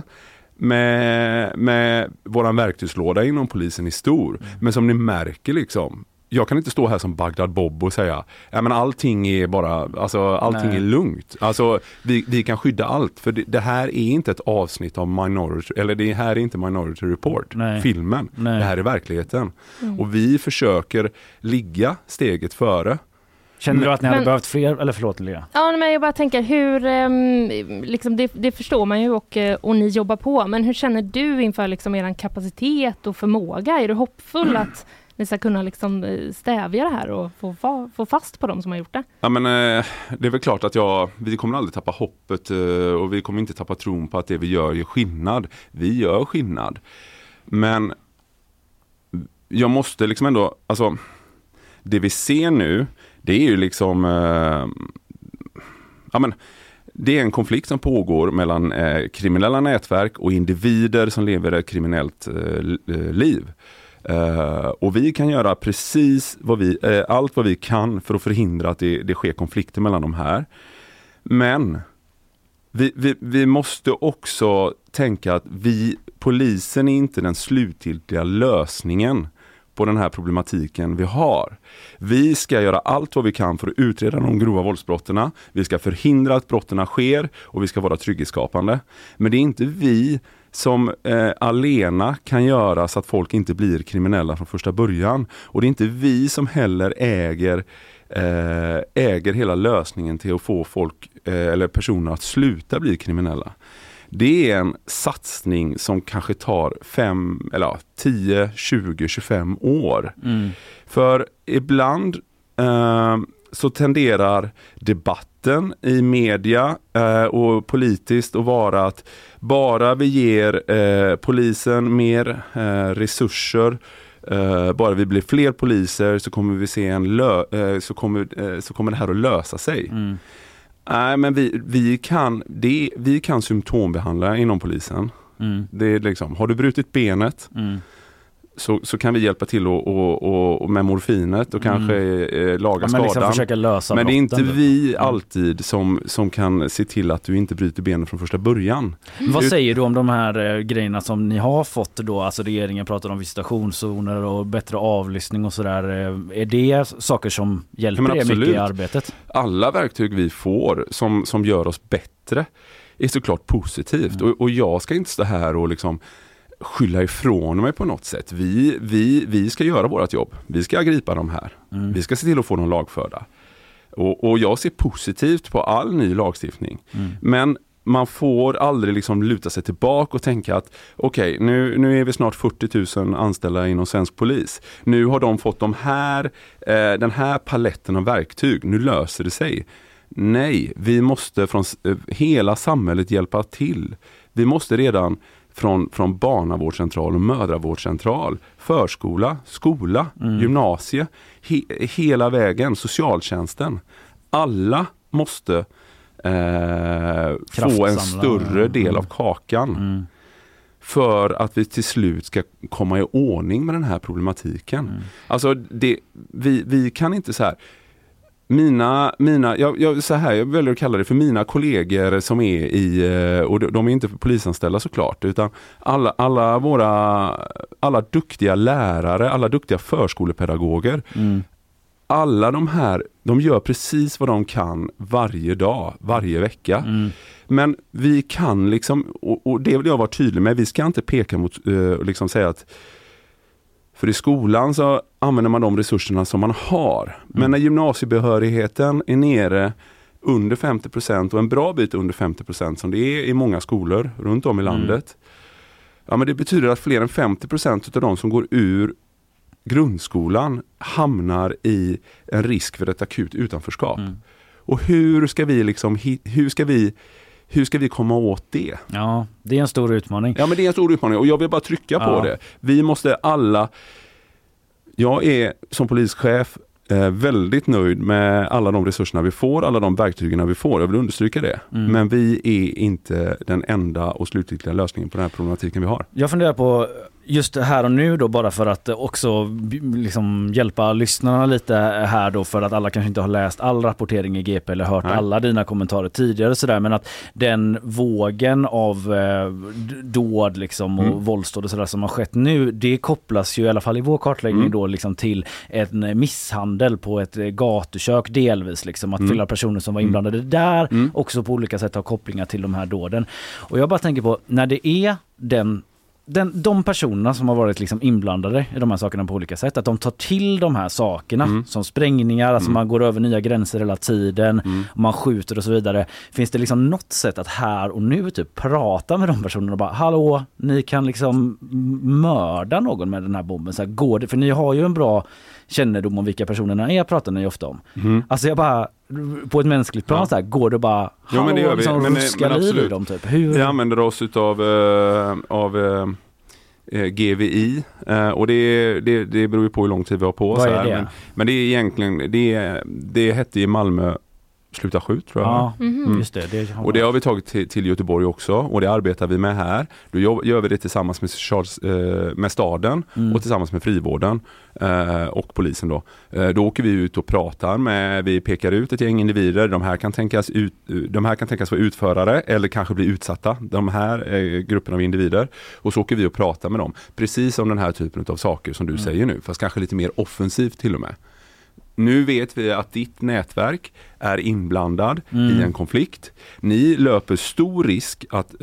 med, med våran verktygslåda inom polisen i stor. Mm. Men som ni märker liksom, jag kan inte stå här som Bagdad Bob och säga ja, men allting är bara, alltså allting Nej. är lugnt. Alltså vi, vi kan skydda allt, för det, det här är inte ett avsnitt av Minority, eller det här är inte Minority Report, Nej. filmen. Nej. Det här är verkligheten. Mm. Och vi försöker ligga steget före. Känner men, du att ni hade men, behövt fler, eller förlåt Lea? Ja, men jag bara tänker hur, um, liksom det, det förstår man ju och, och ni jobbar på, men hur känner du inför liksom er kapacitet och förmåga? Är du hoppfull mm. att ni ska kunna liksom stävja det här och få, få fast på dem som har gjort det? Ja, men eh, det är väl klart att jag, vi kommer aldrig tappa hoppet eh, och vi kommer inte tappa tron på att det vi gör gör skillnad. Vi gör skillnad. Men jag måste liksom ändå, alltså det vi ser nu, det är ju liksom eh, ja men det är en konflikt som pågår mellan eh, kriminella nätverk och individer som lever ett kriminellt eh, liv. Uh, och vi kan göra precis vad vi, uh, allt vad vi kan för att förhindra att det, det sker konflikter mellan de här. Men vi, vi, vi måste också tänka att vi, polisen är inte den slutgiltiga lösningen på den här problematiken vi har. Vi ska göra allt vad vi kan för att utreda de grova våldsbrotterna. Vi ska förhindra att brotterna sker och vi ska vara trygghetsskapande. Men det är inte vi som eh, alena kan göra så att folk inte blir kriminella från första början. Och det är inte vi som heller äger, eh, äger hela lösningen till att få folk eh, eller personer att sluta bli kriminella. Det är en satsning som kanske tar fem, eller tio, tjugo, tjugofem år. Mm. För ibland eh, så tenderar debatten i media eh, och politiskt att vara att bara vi ger eh, polisen mer eh, resurser, eh, bara vi blir fler poliser så kommer vi se en lö- eh, så kommer eh, så kommer det här att lösa sig. Mm. Nej, men vi vi kan det vi kan symptombehandla inom polisen. Mm. Det är liksom, har du brutit benet? Mm. Så, så kan vi hjälpa till och, och, och med morfinet och mm. kanske eh, laga ja, skadan. Liksom försöka lösa men det är inte brotten, vi alltid som, som kan se till att du inte bryter benen från första början. Mm. Vad säger du om de här eh, grejerna som ni har fått då? Alltså regeringen pratar om visitationszoner och bättre avlyssning och sådär. Är det saker som hjälper er mycket i arbetet? Alla verktyg vi får som, som gör oss bättre är såklart positivt. Mm. Och, och jag ska inte stå här och liksom skylla ifrån mig på något sätt. Vi, vi, vi ska göra vårt jobb. Vi ska gripa dem här. Mm. Vi ska se till att få dem lagförda. Och, och jag ser positivt på all ny lagstiftning. Mm. Men man får aldrig liksom luta sig tillbaka och tänka att okej, okay, nu, nu är vi snart fyrtio tusen anställda inom svensk polis. Nu har de fått de här, eh, den här paletten av verktyg. Nu löser det sig. Nej, vi måste från eh, hela samhället hjälpa till. Vi måste redan från, från barnavårdscentral och mödravårdscentral, förskola, skola, mm. gymnasie, he, hela vägen, socialtjänsten. Alla måste eh, få en större del mm. av kakan mm. för att vi till slut ska komma i ordning med den här problematiken. Mm. Alltså det, vi, vi kan inte så här Mina, mina jag, jag, så här, jag väljer att kalla det för mina kollegor som är i, och de är inte polisanställda såklart, utan alla, alla våra, alla duktiga lärare, alla duktiga förskolepedagoger, mm. alla de här, de gör precis vad de kan varje dag, varje vecka. Mm. Men vi kan liksom, och, och det vill jag vara tydlig med, vi ska inte peka mot och liksom säga att för i skolan så använder man de resurserna som man har. Mm. Men när gymnasiebehörigheten är nere under femtio procent och en bra bit under femtio procent som det är i många skolor runt om i landet. Mm. Ja, men det betyder att fler än femtio procent av de som går ur grundskolan hamnar i en risk för ett akut utanförskap. Mm. Och hur ska vi liksom, hur ska vi Hur ska vi komma åt det? Ja, det är en stor utmaning. Ja, men det är en stor utmaning och jag vill bara trycka ja. på det. Vi måste alla... Jag är som polischef eh, väldigt nöjd med alla de resurserna vi får, alla de verktygen vi får. Jag vill understryka det. Mm. Men vi är inte den enda och slutgiltiga lösningen på den här problematiken vi har. Jag funderar på just här och nu då, bara för att också liksom hjälpa lyssnarna lite här då, för att alla kanske inte har läst all rapportering i G P eller hört Nej. alla dina kommentarer tidigare sådär, men att den vågen av eh, dåd liksom och mm. våldsdåd och sådär som har skett nu, det kopplas ju i alla fall i vår kartläggning mm. då liksom till en misshandel på ett gatukök delvis liksom, att mm. fylla personer som var inblandade mm. där mm. också på olika sätt har kopplingar till de här dåden. Och jag bara tänker på, när det är den Den, de personerna som har varit liksom inblandade i de här sakerna på olika sätt, att de tar till de här sakerna mm. som sprängningar, alltså mm. man går över nya gränser hela tiden, mm. och man skjuter och så vidare. Finns det liksom något sätt att här och nu typ prata med de personerna och bara, hallå, ni kan liksom mörda någon med den här bomben, så här, går det? För ni har ju en bra kännedom om vilka personerna är, pratar ni ofta om. Mm. Alltså jag bara, på ett mänskligt plan ja. så här, går det bara, hallå, jo, men det gör vi. Liksom, men, ruska men, liv i dem typ. Hur? Vi använder oss utav uh, av uh, G V I uh, och det, det, det beror ju på hur lång tid vi har på oss. Vad är här. det? Men, men det är egentligen, det, det hette i Malmö Sluta skjut, tror jag. Ja, mm-hmm. just det. det och det har vi tagit till, till Göteborg också, och det arbetar vi med här. Då gör vi det tillsammans med, med staden mm. och tillsammans med frivården eh, och polisen då. Eh, då åker vi ut och pratar med, vi pekar ut ett gäng individer. De här kan tänkas, ut, de här kan tänkas vara utförare eller kanske bli utsatta, de här eh, gruppen av individer. Och så åker vi och pratar med dem. Precis om den här typen av saker som du mm. säger nu, fast kanske lite mer offensivt till och med. Nu vet vi att ditt nätverk är inblandad mm. i en konflikt. Ni löper stor risk att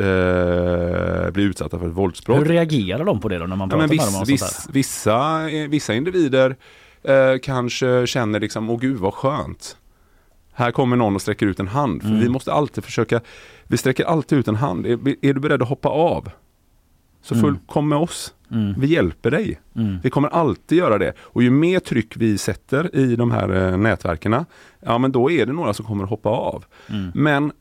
eh, bli utsatta för ett våldsbrott. Hur reagerar de på det då när man pratar ja, men viss, med dem? Viss, vissa, vissa individer eh, kanske känner liksom, åh gud vad skönt. Här kommer någon och sträcker ut en hand. För mm. vi måste alltid försöka, vi sträcker alltid ut en hand. Är, är du beredd att hoppa av? Så full, mm. kom med oss. Mm. Vi hjälper dig. Mm. Vi kommer alltid göra det. Och ju mer tryck vi sätter i de här eh, nätverkerna, ja men då är det några som kommer att hoppa av. Mm. Men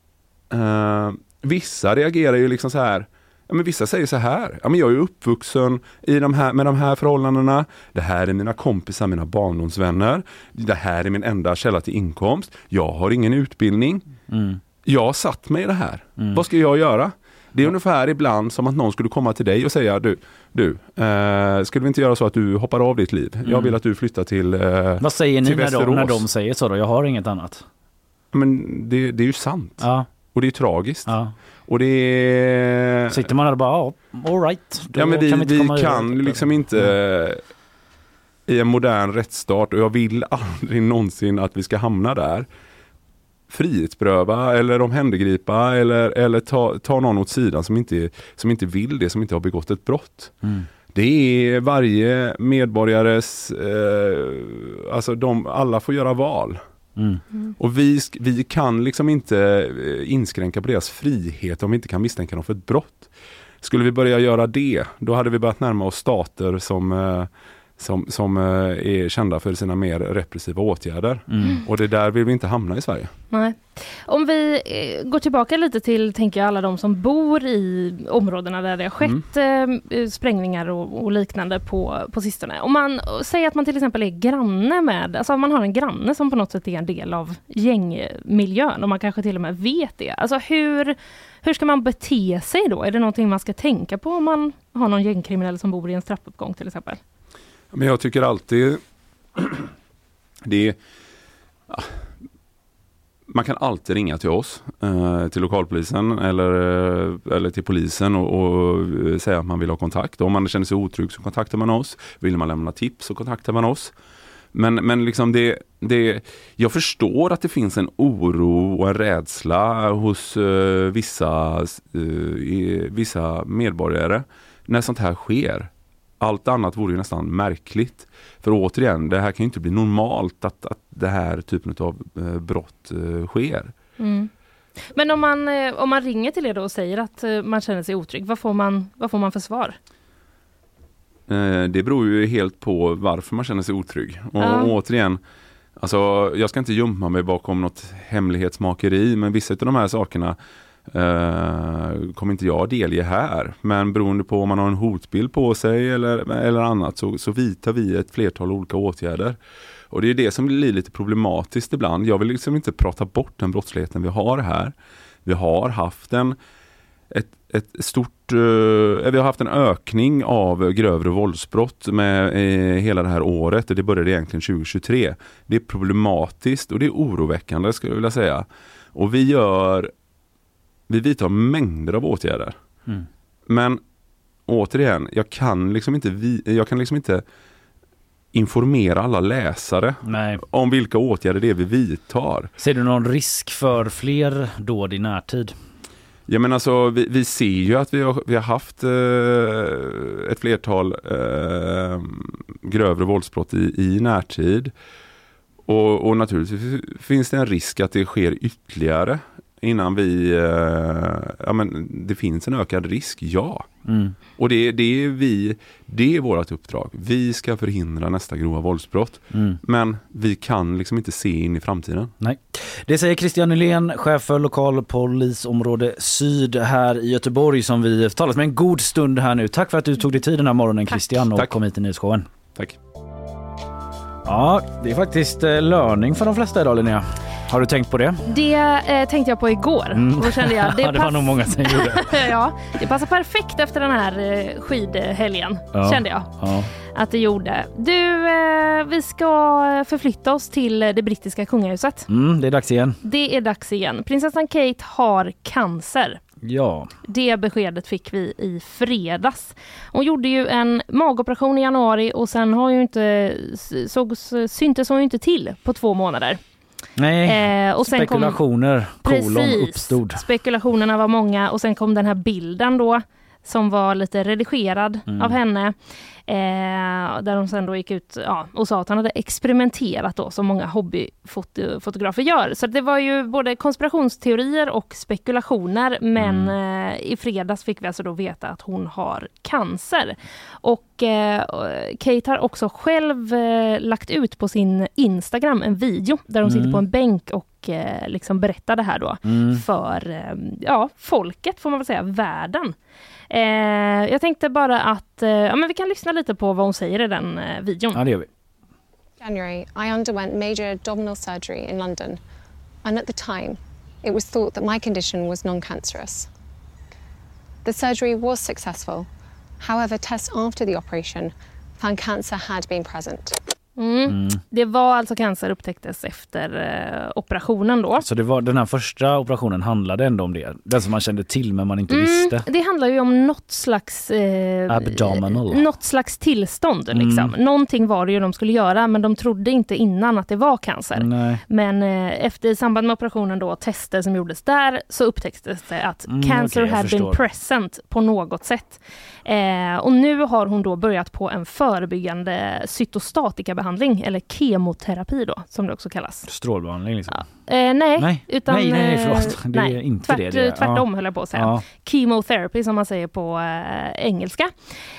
eh, vissa reagerar ju liksom så här. Ja, men vissa säger så här. Ja, men jag är uppvuxen i de här, med de här förhållandena. Det här är mina kompisar, mina barndomsvänner. Det här är min enda källa till inkomst. Jag har ingen utbildning. Mm. Jag har satt mig i det här. Mm. Vad ska jag göra? Det är ungefär ibland som att någon skulle komma till dig och säga, du, du eh, skulle vi inte göra så att du hoppar av ditt liv? Mm. Jag vill att du flyttar till eh, Vad säger till ni när de, när de säger så då? Jag har inget annat. Men det, det är ju sant. Ja. Och det är tragiskt. Ja. Och det är... Sitter man där och bara, oh, all right. Ja, men vi kan, vi vi kan liksom inte mm. i en modern rättsstat, och jag vill aldrig någonsin att vi ska hamna där, frihetsberöva eller omhändergripa eller, eller ta, ta någon åt sidan som inte, som inte vill det, som inte har begått ett brott. Mm. Det är varje medborgares, eh, alltså de, alla får göra val. Mm. Mm. Och vi, vi kan liksom inte inskränka på deras frihet om vi inte kan misstänka dem för ett brott. Skulle vi börja göra det, då hade vi börjat närma oss stater som, som, som är kända för sina mer repressiva åtgärder. Mm. Och det där vill vi inte hamna i Sverige. Nej. Om vi går tillbaka lite till, tänker jag, alla de som bor i områdena där det har skett mm. eh, sprängningar och, och liknande på, på sistone. Om man säger att man till exempel är granne med, alltså man har en granne som på något sätt är en del av gängmiljön och man kanske till och med vet det. Alltså hur, hur ska man bete sig då? Är det någonting man ska tänka på om man har någon gängkriminell som bor i en trappuppgång till exempel? Men jag tycker alltid det är... Man kan alltid ringa till oss, eh, till lokalpolisen eller, eller till polisen och, och säga att man vill ha kontakt. Om man känner sig otrygg så kontaktar man oss. Vill man lämna tips så kontaktar man oss. Men, men liksom det, det, jag förstår att det finns en oro och en rädsla hos eh, vissa, eh, vissa medborgare när sånt här sker. Allt annat vore ju nästan märkligt. För återigen, det här kan ju inte bli normalt att, att det här typen av eh, brott eh, sker. Mm. Men om man, eh, om man ringer till er då och säger att eh, man känner sig otrygg, vad får man, vad får man för svar? Eh, det beror ju helt på varför man känner sig otrygg. Och, ja. och återigen, alltså, jag ska inte gömma mig bakom något hemlighetsmakeri, men vissa av de här sakerna Uh, kommer inte jag delge här, men beroende på om man har en hotbild på sig eller, eller annat så, så vidtar vi ett flertal olika åtgärder. Och det är det som blir lite problematiskt ibland. Jag vill liksom inte prata bort den brottsligheten vi har här. Vi har haft en ett, ett stort uh, vi har haft en ökning av grövre våldsbrott med uh, hela det här året. Det började egentligen tjugo tjugotre. Det är problematiskt och det är oroväckande, skulle jag vilja säga. Och vi gör Vi vidtar mängder av åtgärder. Mm. Men återigen, jag kan liksom inte vi, jag kan liksom inte informera alla läsare Nej. om vilka åtgärder det är vi vidtar. Ser du någon risk för fler dåd i närtid? Ja, men alltså, vi, vi ser ju att vi har, vi har haft eh, ett flertal eh, grövre våldsbrott i, i närtid. Och, och naturligtvis finns det en risk att det sker ytterligare innan vi, eh, ja men det finns en ökad risk, ja. Mm. Och det, det är vi, det är vårt uppdrag. Vi ska förhindra nästa grova våldsbrott. Mm. Men vi kan liksom inte se in i framtiden. Nej. Det säger Christian Nylén, chef för lokalpolisområde Syd här i Göteborg, som vi talat med en god stund här nu. Tack för att du tog dig tid den här morgonen, Tack. Christian, och Tack. kom hit till Nyhetsshowen. Tack. Ja, det är faktiskt eh, löning för de flesta idag, Linnea. Har du tänkt på det? Det eh, tänkte jag på igår. Mm. Och då kände jag, det, ja, det var nog många som gjorde. Ja, det passar perfekt efter den här eh, skidhelgen, ja. kände jag. Ja. Att det gjorde. Du, eh, vi ska förflytta oss till det brittiska kungahuset. Mm, det är dags igen. Det är dags igen. Prinsessan Kate har cancer. Ja. Det beskedet fick vi i fredags. Hon gjorde ju en magoperation i januari och sen har ju inte sågs, syntes hon ju inte till på två månader. Nej, eh, och sen spekulationer, kom, kolon precis, uppstod. Spekulationerna var många och sen kom den här bilden då som var lite redigerad mm. av henne. Eh, där de sen då gick ut ja, och sa att han hade experimenterat då, som många hobbyfotografer gör. Så det var ju både konspirationsteorier och spekulationer, men mm. eh, i fredags fick vi alltså då veta att hon har cancer. Och eh, Kate har också själv eh, lagt ut på sin Instagram en video där hon mm. sitter på en bänk och eh, liksom berättar det här då mm. för eh, ja, folket, får man väl säga, världen. Eh, jag tänkte bara att eh, ja, men vi kan lyssna lite på vad hon säger i den eh, videon. Ja, det gör vi. January, I underwent major abdominal surgery in London, and at the time it was thought that my condition was non-cancerous. The surgery was successful. However, tests after the operation found cancer had been present. Mm. Mm. Det var alltså cancer upptäcktes efter eh, operationen då. Så det var, den här första operationen handlade ändå om det. Den som man kände till men man inte mm, visste. Det handlar ju om något slags eh, abdominal. Något slags tillstånd liksom. Mm. Någonting var det ju de skulle göra, men de trodde inte innan att det var cancer. Nej. Men eh, efter i samband med operationen då, tester som gjordes där, så upptäcktes det att mm, cancer okay, had been present på något sätt. Eh, och nu har hon då börjat på en förebyggande cytostatikabehandling strålbehandling eller kemoterapi då, som det också kallas. Strålbehandling liksom? Ja. Eh, nej, nej, utan... Nej, nej, förlåt. Det nej, är inte tvärt, det. det. Tvärtom ja. höll jag på att säga. Ja. Chemotherapy som man säger på eh, engelska.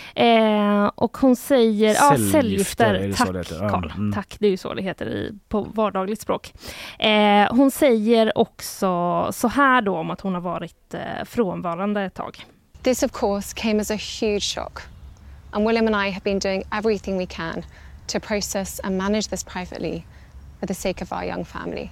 Eh, och hon säger... Cellgifter, ja, cellgifter. är det Tack, så det heter? Carl. Mm. Tack, det är ju så det heter i, på vardagligt språk. Eh, hon säger också så här då om att hon har varit eh, frånvarande ett tag. This, of course, came as a huge shock. And William and I have been doing everything we can to process and manage this privately for the sake of our young family.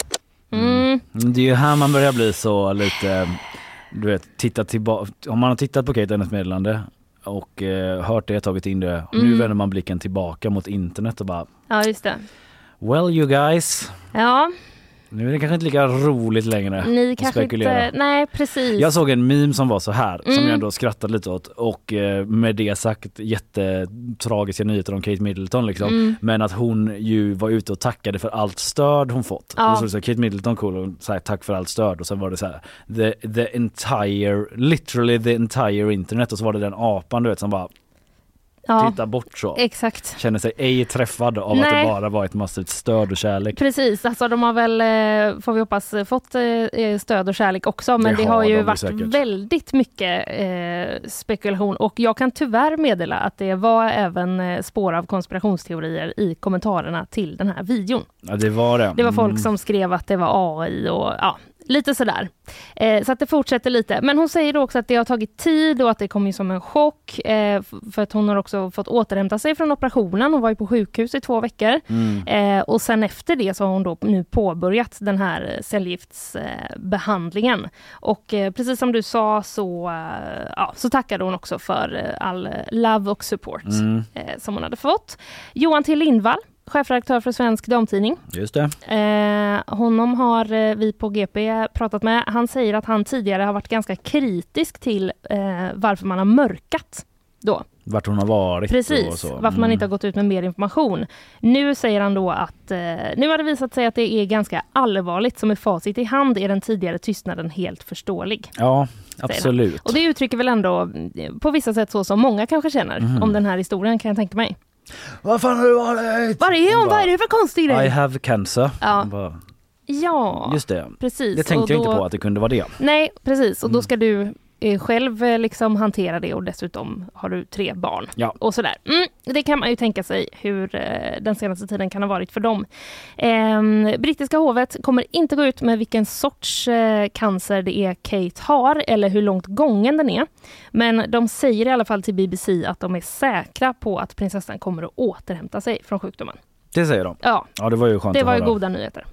Mm. Det är ju här man börjar bli så lite, du vet, titta tillbaka. Om man har tittat på Kate hennes meddelande och eh, hört det, tagit in det. Mm. Nu vänder man blicken tillbaka mot internet och bara... Ja, just det. Well, you guys. Ja. Nu är det kanske inte lika roligt längre. Ni kanske inte... Nej, precis. Jag såg en meme som var så här, mm. som jag ändå skrattade lite åt. Och eh, med det sagt, jättetragiska nyheter om Kate Middleton liksom. Mm. Men att hon ju var ute och tackade för allt stöd hon fått. Ja. Och så, så Kate Middleton cool och sa tack för allt stöd. Och sen var det så här, the, the entire, literally the entire internet. Och så var det den apan, du vet, som bara... Ja, titta bort så. Exakt. Känner sig ej träffad av Nej. Att det bara var ett massivt stöd och kärlek. Precis, alltså de har väl, får vi hoppas, fått stöd och kärlek också. Men det, det har, har ju de varit säkert. Väldigt mycket eh, spekulation. Och jag kan tyvärr meddela att det var även spår av konspirationsteorier i kommentarerna till den här videon. Ja, det var det. Det var folk mm. som skrev att det var A I och ja... Lite sådär. Eh, så att det fortsätter lite. Men hon säger då också att det har tagit tid och att det kommer som en chock. Eh, för att hon har också fått återhämta sig från operationen. Hon var ju på sjukhus i två veckor. Mm. Eh, och sen efter det så har hon då nu påbörjat den här cellgiftsbehandlingen. Och eh, precis som du sa så, eh, ja, så tackade hon också för all love och support mm. eh, som hon hade fått. Johan T. Lindvall, chefredaktör för Svensk Damtidning. Just det. Eh, honom har eh, vi på G P pratat med. Han säger att han tidigare har varit ganska kritisk till eh, varför man har mörkat då. Vart hon har varit. Precis, och så. Mm. varför man inte har gått ut med mer information. Nu säger han då att eh, nu har det visat sig att det är ganska allvarligt. Som med facit i hand är den tidigare tystnaden helt förståelig. Ja, absolut. Och det uttrycker väl ändå på vissa sätt så som många kanske känner mm. om den här historien, kan jag tänka mig. Vad fan har du varit? Var är hon? Vad är det för konstig grej? I have cancer. Ja. Bara... ja, just det. Precis. Det tänkte då... jag inte på att det kunde vara det. Nej, precis. Och då ska du eh, själv eh, liksom hantera det och dessutom har du tre barn. Ja. Och sådär. Mm, det kan man ju tänka sig hur eh, den senaste tiden kan ha varit för dem. Eh, brittiska hovet kommer inte gå ut med vilken sorts eh, cancer det är Kate har eller hur långt gången den är. Men de säger i alla fall till B B C att de är säkra på att prinsessan kommer att återhämta sig från sjukdomen. Det säger de? Ja. Ja, det var ju skönt Det att var ju höra. goda nyheter.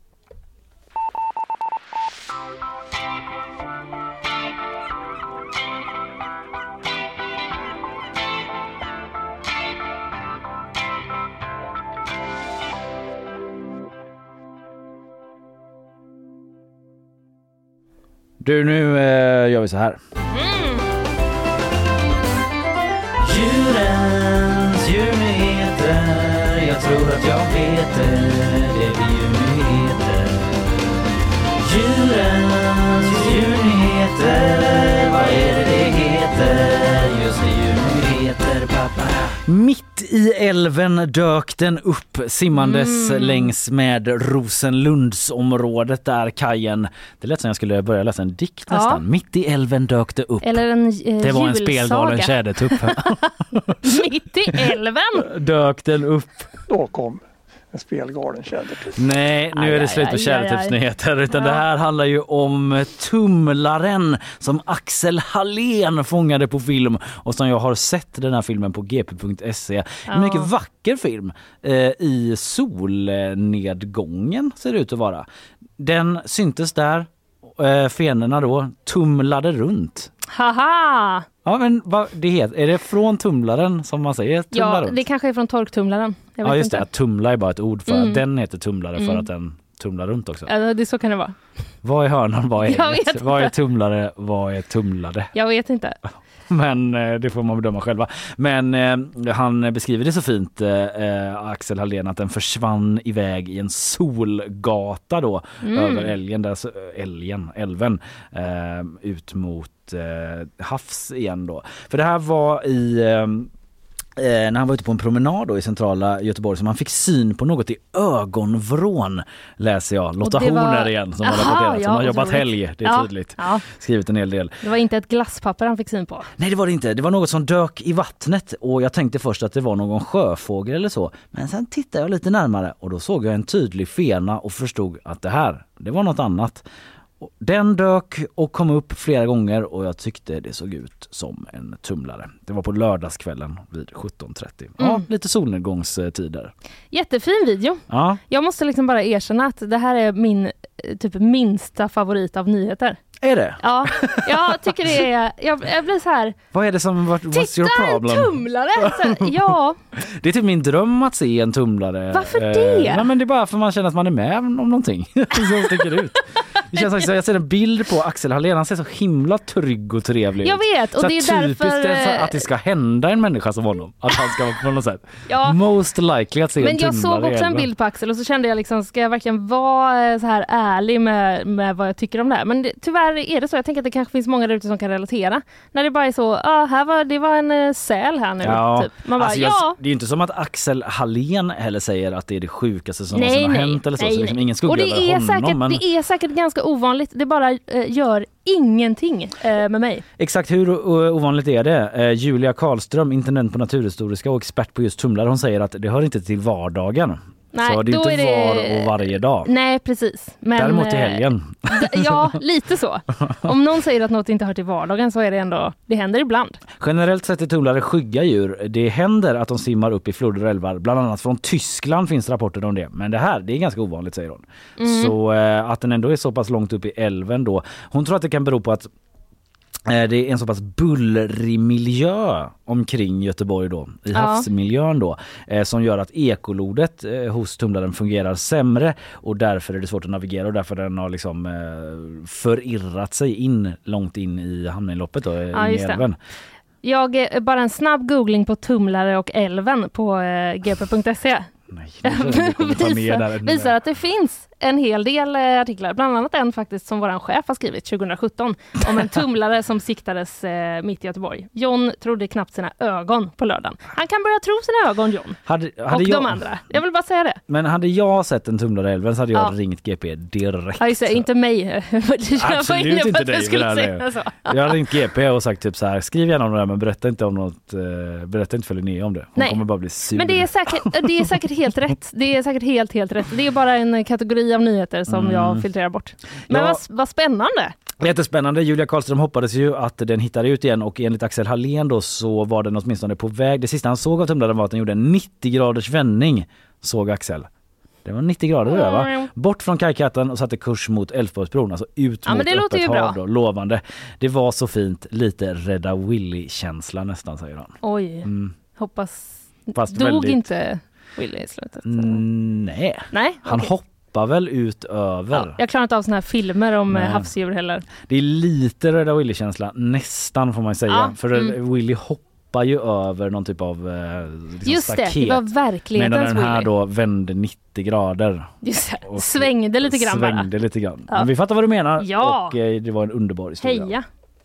Du, nu eh, gör vi så här. Mm. Djurens djurnyheter. Jag tror att jag vet det. Det är djurnyheter. Djurens djurnyheter. Vad är det det heter? Just det, djurnyheter, pappa. Mitt i älven dök den upp simmandes mm. längs med Rosenlundsområdet där kajen. Det lät som jag skulle börja läsa en dikt ja. nästan. Mitt i älven dök det upp. Eller en eh, Det var en spelgalen tjädertupp. Mitt i älven dök den upp. Då kom en spelgalen tjädertupp. Nej, nu aj, är det slut på tjädertuppsnyheter. Utan ja. det här handlar ju om tumlaren som Axel Hallén fångade på film. Och som jag har sett den här filmen på g p punkt se. En ja. mycket vacker film. Eh, I solnedgången ser det ut att vara. Den syntes där. Eh, fenorna då tumlade runt. Haha! Ja, men vad det heter, är det från tumlaren som man säger? Ja, runt? Det kanske är från torktumlaren. Jag vet ja, just inte. det. Att tumla är bara ett ord för mm. att den heter tumlare för mm. att den tumlar runt också. Ja, det så kan det vara. Vad är hörnan? Vad är jag vet Vad är tumlare? Vad är tumlade? Jag vet inte. Men eh, det får man bedöma själva. Men eh, han beskriver det så fint, eh, Axel Hallén, att den försvann iväg i en solgata då mm. över älgen, där, älgen, älven eh, ut mot eh, havs igen då. För det här var i... Eh, eh, när han var ute på en promenad då i centrala Göteborg som han fick syn på något i ögonvrån, läser jag. Lotta var... Horner igen som Aha, har rapporterat, ja, som har jobbat roligt. helg, det är ja, tydligt. Ja. Skrivit en hel del. Det var inte ett glasspapper han fick syn på. Nej, det var det inte. Det var något som dök i vattnet och jag tänkte först att det var någon sjöfågel eller så. Men sen tittade jag lite närmare och då såg jag en tydlig fena och förstod att det här, det var något annat. Den dök och kom upp flera gånger och jag tyckte det såg ut som en tumlare. Det var på lördagskvällen vid sjutton trettio. Ja, mm. lite solnedgångstider. Jättefin video. Ja. Jag måste liksom bara erkänna att det här är min typ minsta favorit av nyheter. Är det? Ja, jag tycker det är... Jag, jag blir så här... Vad är det som... What, what's Titta, your problem? en tumlare! Så, ja. Det är typ min dröm att se en tumlare. Varför det? Eh, nej, men det är bara för man känner att man är med om någonting. Så sticker ut. Det känns som, jag ser en bild på Axel Hallén. Han ser så himla trygg och trevlig ut. Jag vet, och så det är typiskt därför... att det ska hända en människa som honom. Att han ska på något sätt. Ja. Most likely att se men en tumlare. Men jag såg också en bild på Axel och så kände jag liksom, ska jag verkligen vara så här ärlig med, med vad jag tycker om det här? Men det, tyvärr är det så. Jag tänker att det kanske finns många där ute som kan relatera. När det bara är så, ah, här var, det var en uh, säl här nu. Ja. Typ. Man bara, alltså jag, ja. Det är ju inte som att Axel Hallén heller säger att det är det sjukaste som, nej, som har nej, hänt eller så. Nej, så liksom ingen skugga och det över är honom. Säkert, men... Det är säkert ganska ovanligt. Det bara uh, gör ingenting uh, med mig. Exakt, hur uh, ovanligt är det? Uh, Julia Karlström, intendent på Naturhistoriska och expert på just tumlare, hon säger att det hör inte till vardagen. Nej, så det är inte är det... var och varje dag. Nej, precis. Men, däremot i helgen. D- ja, lite så. Om någon säger att något inte hör till vardagen så är det ändå, det händer ibland. Generellt sett är tumlare skygga djur. Det händer att de simmar upp i floder och älvar. Bland annat från Tyskland finns rapporter om det. Men det här, det är ganska ovanligt, säger hon. Mm. Så eh, att den ändå är så pass långt upp i älven då. Hon tror att det kan bero på att det är en så pass bullrig miljö omkring Göteborg då, i ja. havsmiljön då, eh, som gör att ekolodet eh, hos tumlaren fungerar sämre och därför är det svårt att navigera och därför den har liksom eh, förirrat sig in långt in i hamninloppet då, ja, i älven. Jag, bara en snabb googling på tumlare och älven på eh, g p punkt se. Nej, visar, visar att det finns en hel del eh, artiklar, bland annat en faktiskt som våran chef har skrivit tjugohundrasjutton om en tumlare som siktades eh, mitt i Göteborg. John trodde knappt sina ögon på lördagen. Han kan börja tro sina ögon, John. Hade, hade och jag, de andra. Jag vill bara säga det. Men hade jag sett en tumlare i älven så hade jag ja. ringt G P direkt. Ja, just det, inte mig. Absolut inte dig. Jag, säga så. jag hade ringt G P och sagt typ så här, skriv gärna om det här men berätta inte om något, uh, berätta inte för Linnea om det. Hon Nej. kommer bara bli sur. Men det är säkert, det är säkert helt rätt. Det är säkert helt, helt rätt. Det är bara en kategori av nyheter som mm. jag filtrerar bort. Men ja. vad, vad spännande. Jättespännande. Julia Karlström hoppades ju att den hittade ut igen och enligt Axel Hallén då så var den åtminstone på väg. Det sista han såg av tumlaren var att den gjorde en nittio graders vändning, såg Axel. Det var nittio grader där, va? Bort från kajkatten och satte kurs mot Älvsborgsbron, alltså ut ja, mot det öppet hav då, bra. lovande. Det var så fint, lite Rädda Willy-känsla nästan, säger han. Oj, mm. hoppas Fast dog väldigt... inte Willy i slutet? Mm, nej, nej? han okay. hoppar väl ut över. Ja, jag klarar inte av såna här filmer om nej. havsdjur heller. Det är lite Rädda Willy-känsla, nästan får man säga. Ja, för mm. Willy hoppar ju över någon typ av eh, liksom just staket. Det, det var verklighetens Willy. Medan den här Willy. då vände nittio grader. Just det, svängde lite grann svängde bara. lite grann. Ja. Men vi fattar vad du menar. Ja. Och eh, det var en underbar historia. Heja.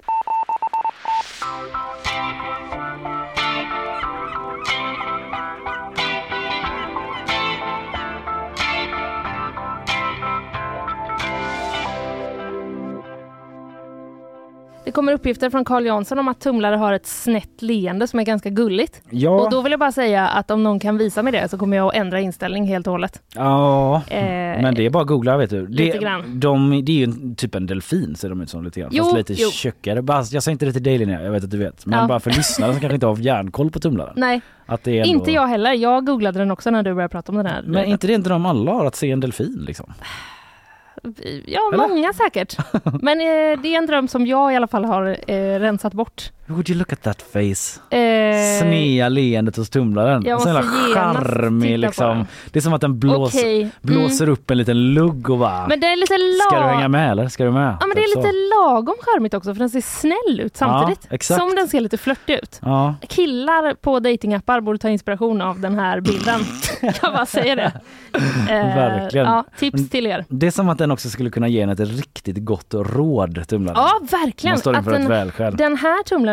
Det kommer uppgifter från Carl Jansson om att tumlare har ett snett leende som är ganska gulligt. Ja. Och då vill jag bara säga att om någon kan visa mig det så kommer jag att ändra inställning helt och hållet. Ja, eh, men det är bara att googla, vet du. Lite det, grann. De, det är ju en, typ en delfin, ser de ut som lite grann. Jo, fast lite jo. tjockare. Jag säger inte det till dig, Linnea, jag vet att du vet. Men ja. bara för lyssnare som kanske inte har järnkoll på tumlaren. Nej, att det är ändå... inte jag heller. Jag googlade den också när du började prata om den här. Men inte det en dröm alla har, att se en delfin liksom? Ja, eller? Många säkert. Men eh, det är en dröm som jag i alla fall har eh, rensat bort. Would you look at that face? Eh, Snea leendet hos tumlaren. Jag måste charmig liksom. Det är som att den blås, okay. blåser mm. upp en liten lugg och bara... Men det är lite lag... Ska du hänga med eller? Ska du med? Ja, men det är lite lagom charmigt också för den ser snäll ut samtidigt. Ja, exakt. Som den ser lite flörtig ut. Ja. Killar på datingappar borde ta inspiration av den här bilden. Jag bara säger det. Eh, verkligen. Ja, tips till er. Det är som att den också skulle kunna ge en ett riktigt gott råd, tumlaren. Ja, verkligen. Man står inför att ett den, välskäl. Den här tumlaren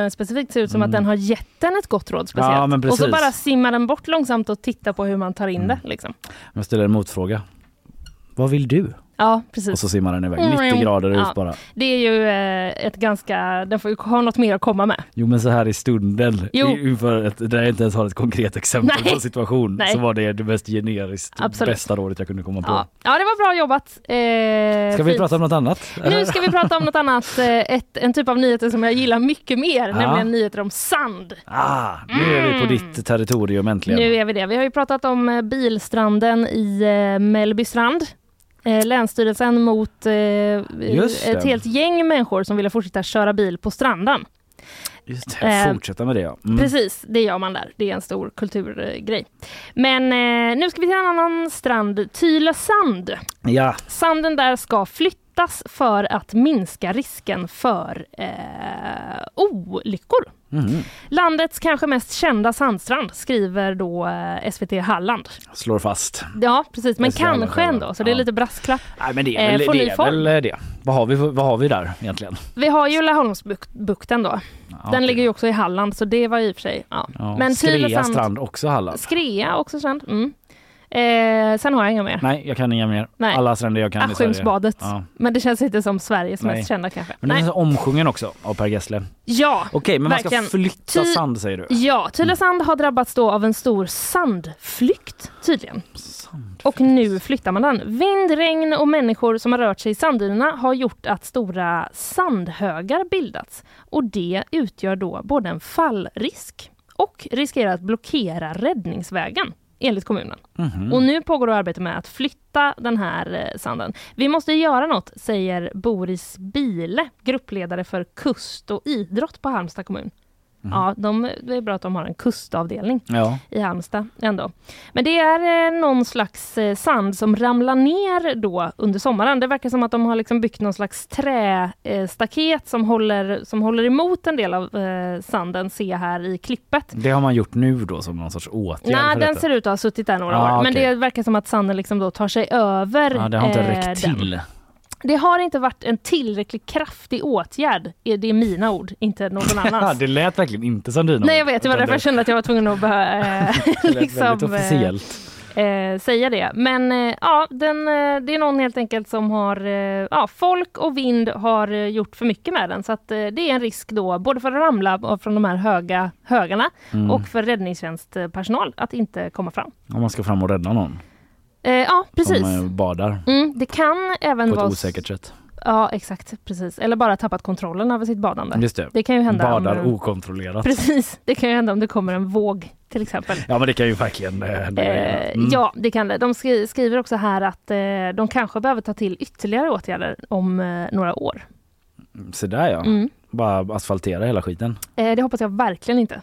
den specifikt ser ut som Mm. att den har gett den ett gott råd speciellt. Ja, men och precis. så bara simmar den bort långsamt och tittar på hur man tar in Mm. det. Liksom. Jag ställer en motfråga. Vad vill du? Ja, precis. Och så simmar den iväg. nittio grader ut Ja. bara. Det är ju eh, ett ganska... Den får ju ha något mer att komma med. Jo, men så här i stunden. Jo. Inför ett, där jag inte ens har ett konkret exempel Nej. på situation. Nej. Så var det det mest generiskt Absolut. bästa rådet jag kunde komma på. Ja, ja det var bra jobbat. Eh, Ska vi fint. prata om något annat? Nu ska vi prata om något annat. eh, Ett, en typ av nyheter som jag gillar mycket mer. Ja. Nämligen nyheter om sand. Ah, nu är vi på Mm. ditt territorium äntligen. Nu är vi det. Vi har ju pratat om eh, bilstranden i eh, Mellbystrand. Eh, Länsstyrelsen mot eh, Just ett det. helt gäng människor som ville fortsätta köra bil på stranden. Just det, Eh, fortsätta med det. Ja. Mm. Precis, det gör man där. Det är en stor kulturgrej. Men eh, nu ska vi till en annan strand, Tylösand. Ja, Sanden där ska flyttas för att minska risken för eh, olyckor. mhm. Landets kanske mest kända sandstrand, skriver då eh, S V T Halland. Slår fast. Ja, precis. Men S V T Halland, kanske ändå, så det är ja. lite brasklapp. Nej, men det är Eh, väl, får det, ny är form. väl det. Vad har, vi, vad har vi där egentligen? Vi har ju Laholmsbukten då. Ja, Den okej. ligger ju också i Halland, så det var i och för sig... Ja. Ja. Men Skrea Tylösand- strand också Halland. Skrea också strand. Mm. Eh, sen har jag inga mer. Nej, jag kan inga mer. Nej. Alla stränder jag kan i Sverige. Askimsbadet. Ja. Men det känns inte som Sveriges Nej. mest kända kanske. Men den Nej. är så omsjungen också av Per Gessle. Ja, Okej, men man verkligen. ska flytta Ty- sand säger du. Ja, Tylösand har drabbats då av en stor sandflykt tydligen. Och nu flyttar man den. Vind, regn och människor som har rört sig i sanddynerna har gjort att stora sandhögar bildats. Och det utgör då både en fallrisk och riskerar att blockera räddningsvägen, enligt kommunen. Mhm. Och nu pågår då arbete med att flytta den här eh, sanden. Vi måste göra något, säger Boris Bile, gruppledare för kust och idrott på Halmstad kommun. Ja, de, det är bra att de har en kustavdelning Ja. i Halmstad ändå. Men det är eh, någon slags eh, sand som ramlar ner då under sommaren. Det verkar som att de har liksom byggt någon slags trästaket eh, staket som, håller, som håller emot en del av eh, sanden, se här i klippet. Det har man gjort nu då som någon sorts åtgärd Nej, för den detta. ser ut att ha suttit där några Ah, år. Men okej. det verkar som att sanden liksom då tar sig över Ja, det har inte eh, räckt den. till. Det har inte varit en tillräckligt kraftig åtgärd. Är det mina ord, inte någon annans. det lät verkligen inte som dina Nej, jag ord, vet. Det var utan därför jag kände att jag var tvungen att börja, eh, det lät liksom, väldigt eh, officiellt. eh, säga det. Men eh, ja, den, eh, det är någon helt enkelt som har... Eh, ja, folk och vind har eh, gjort för mycket med den. Så att, eh, det är en risk då, både för att ramla från de här höga högarna Mm. och för räddningstjänstpersonal att inte komma fram. Om man ska fram och rädda någon Eh, ja, precis. som eh, badar Mm, det kan även på ett vara... osäkert sätt. Ja, exakt. Precis. Eller bara tappat kontrollen över sitt badande. Just det. Det kan ju hända Badar om, okontrollerat. Precis. Det kan ju hända om det kommer en våg till exempel. Ja, men det kan ju verkligen eh, hända. Eh, Mm. Ja, det kan det. De skri- skriver också här att eh, de kanske behöver ta till ytterligare åtgärder om eh, några år. Så där ja. Mm. Bara asfaltera hela skiten. Eh, det hoppas jag verkligen inte.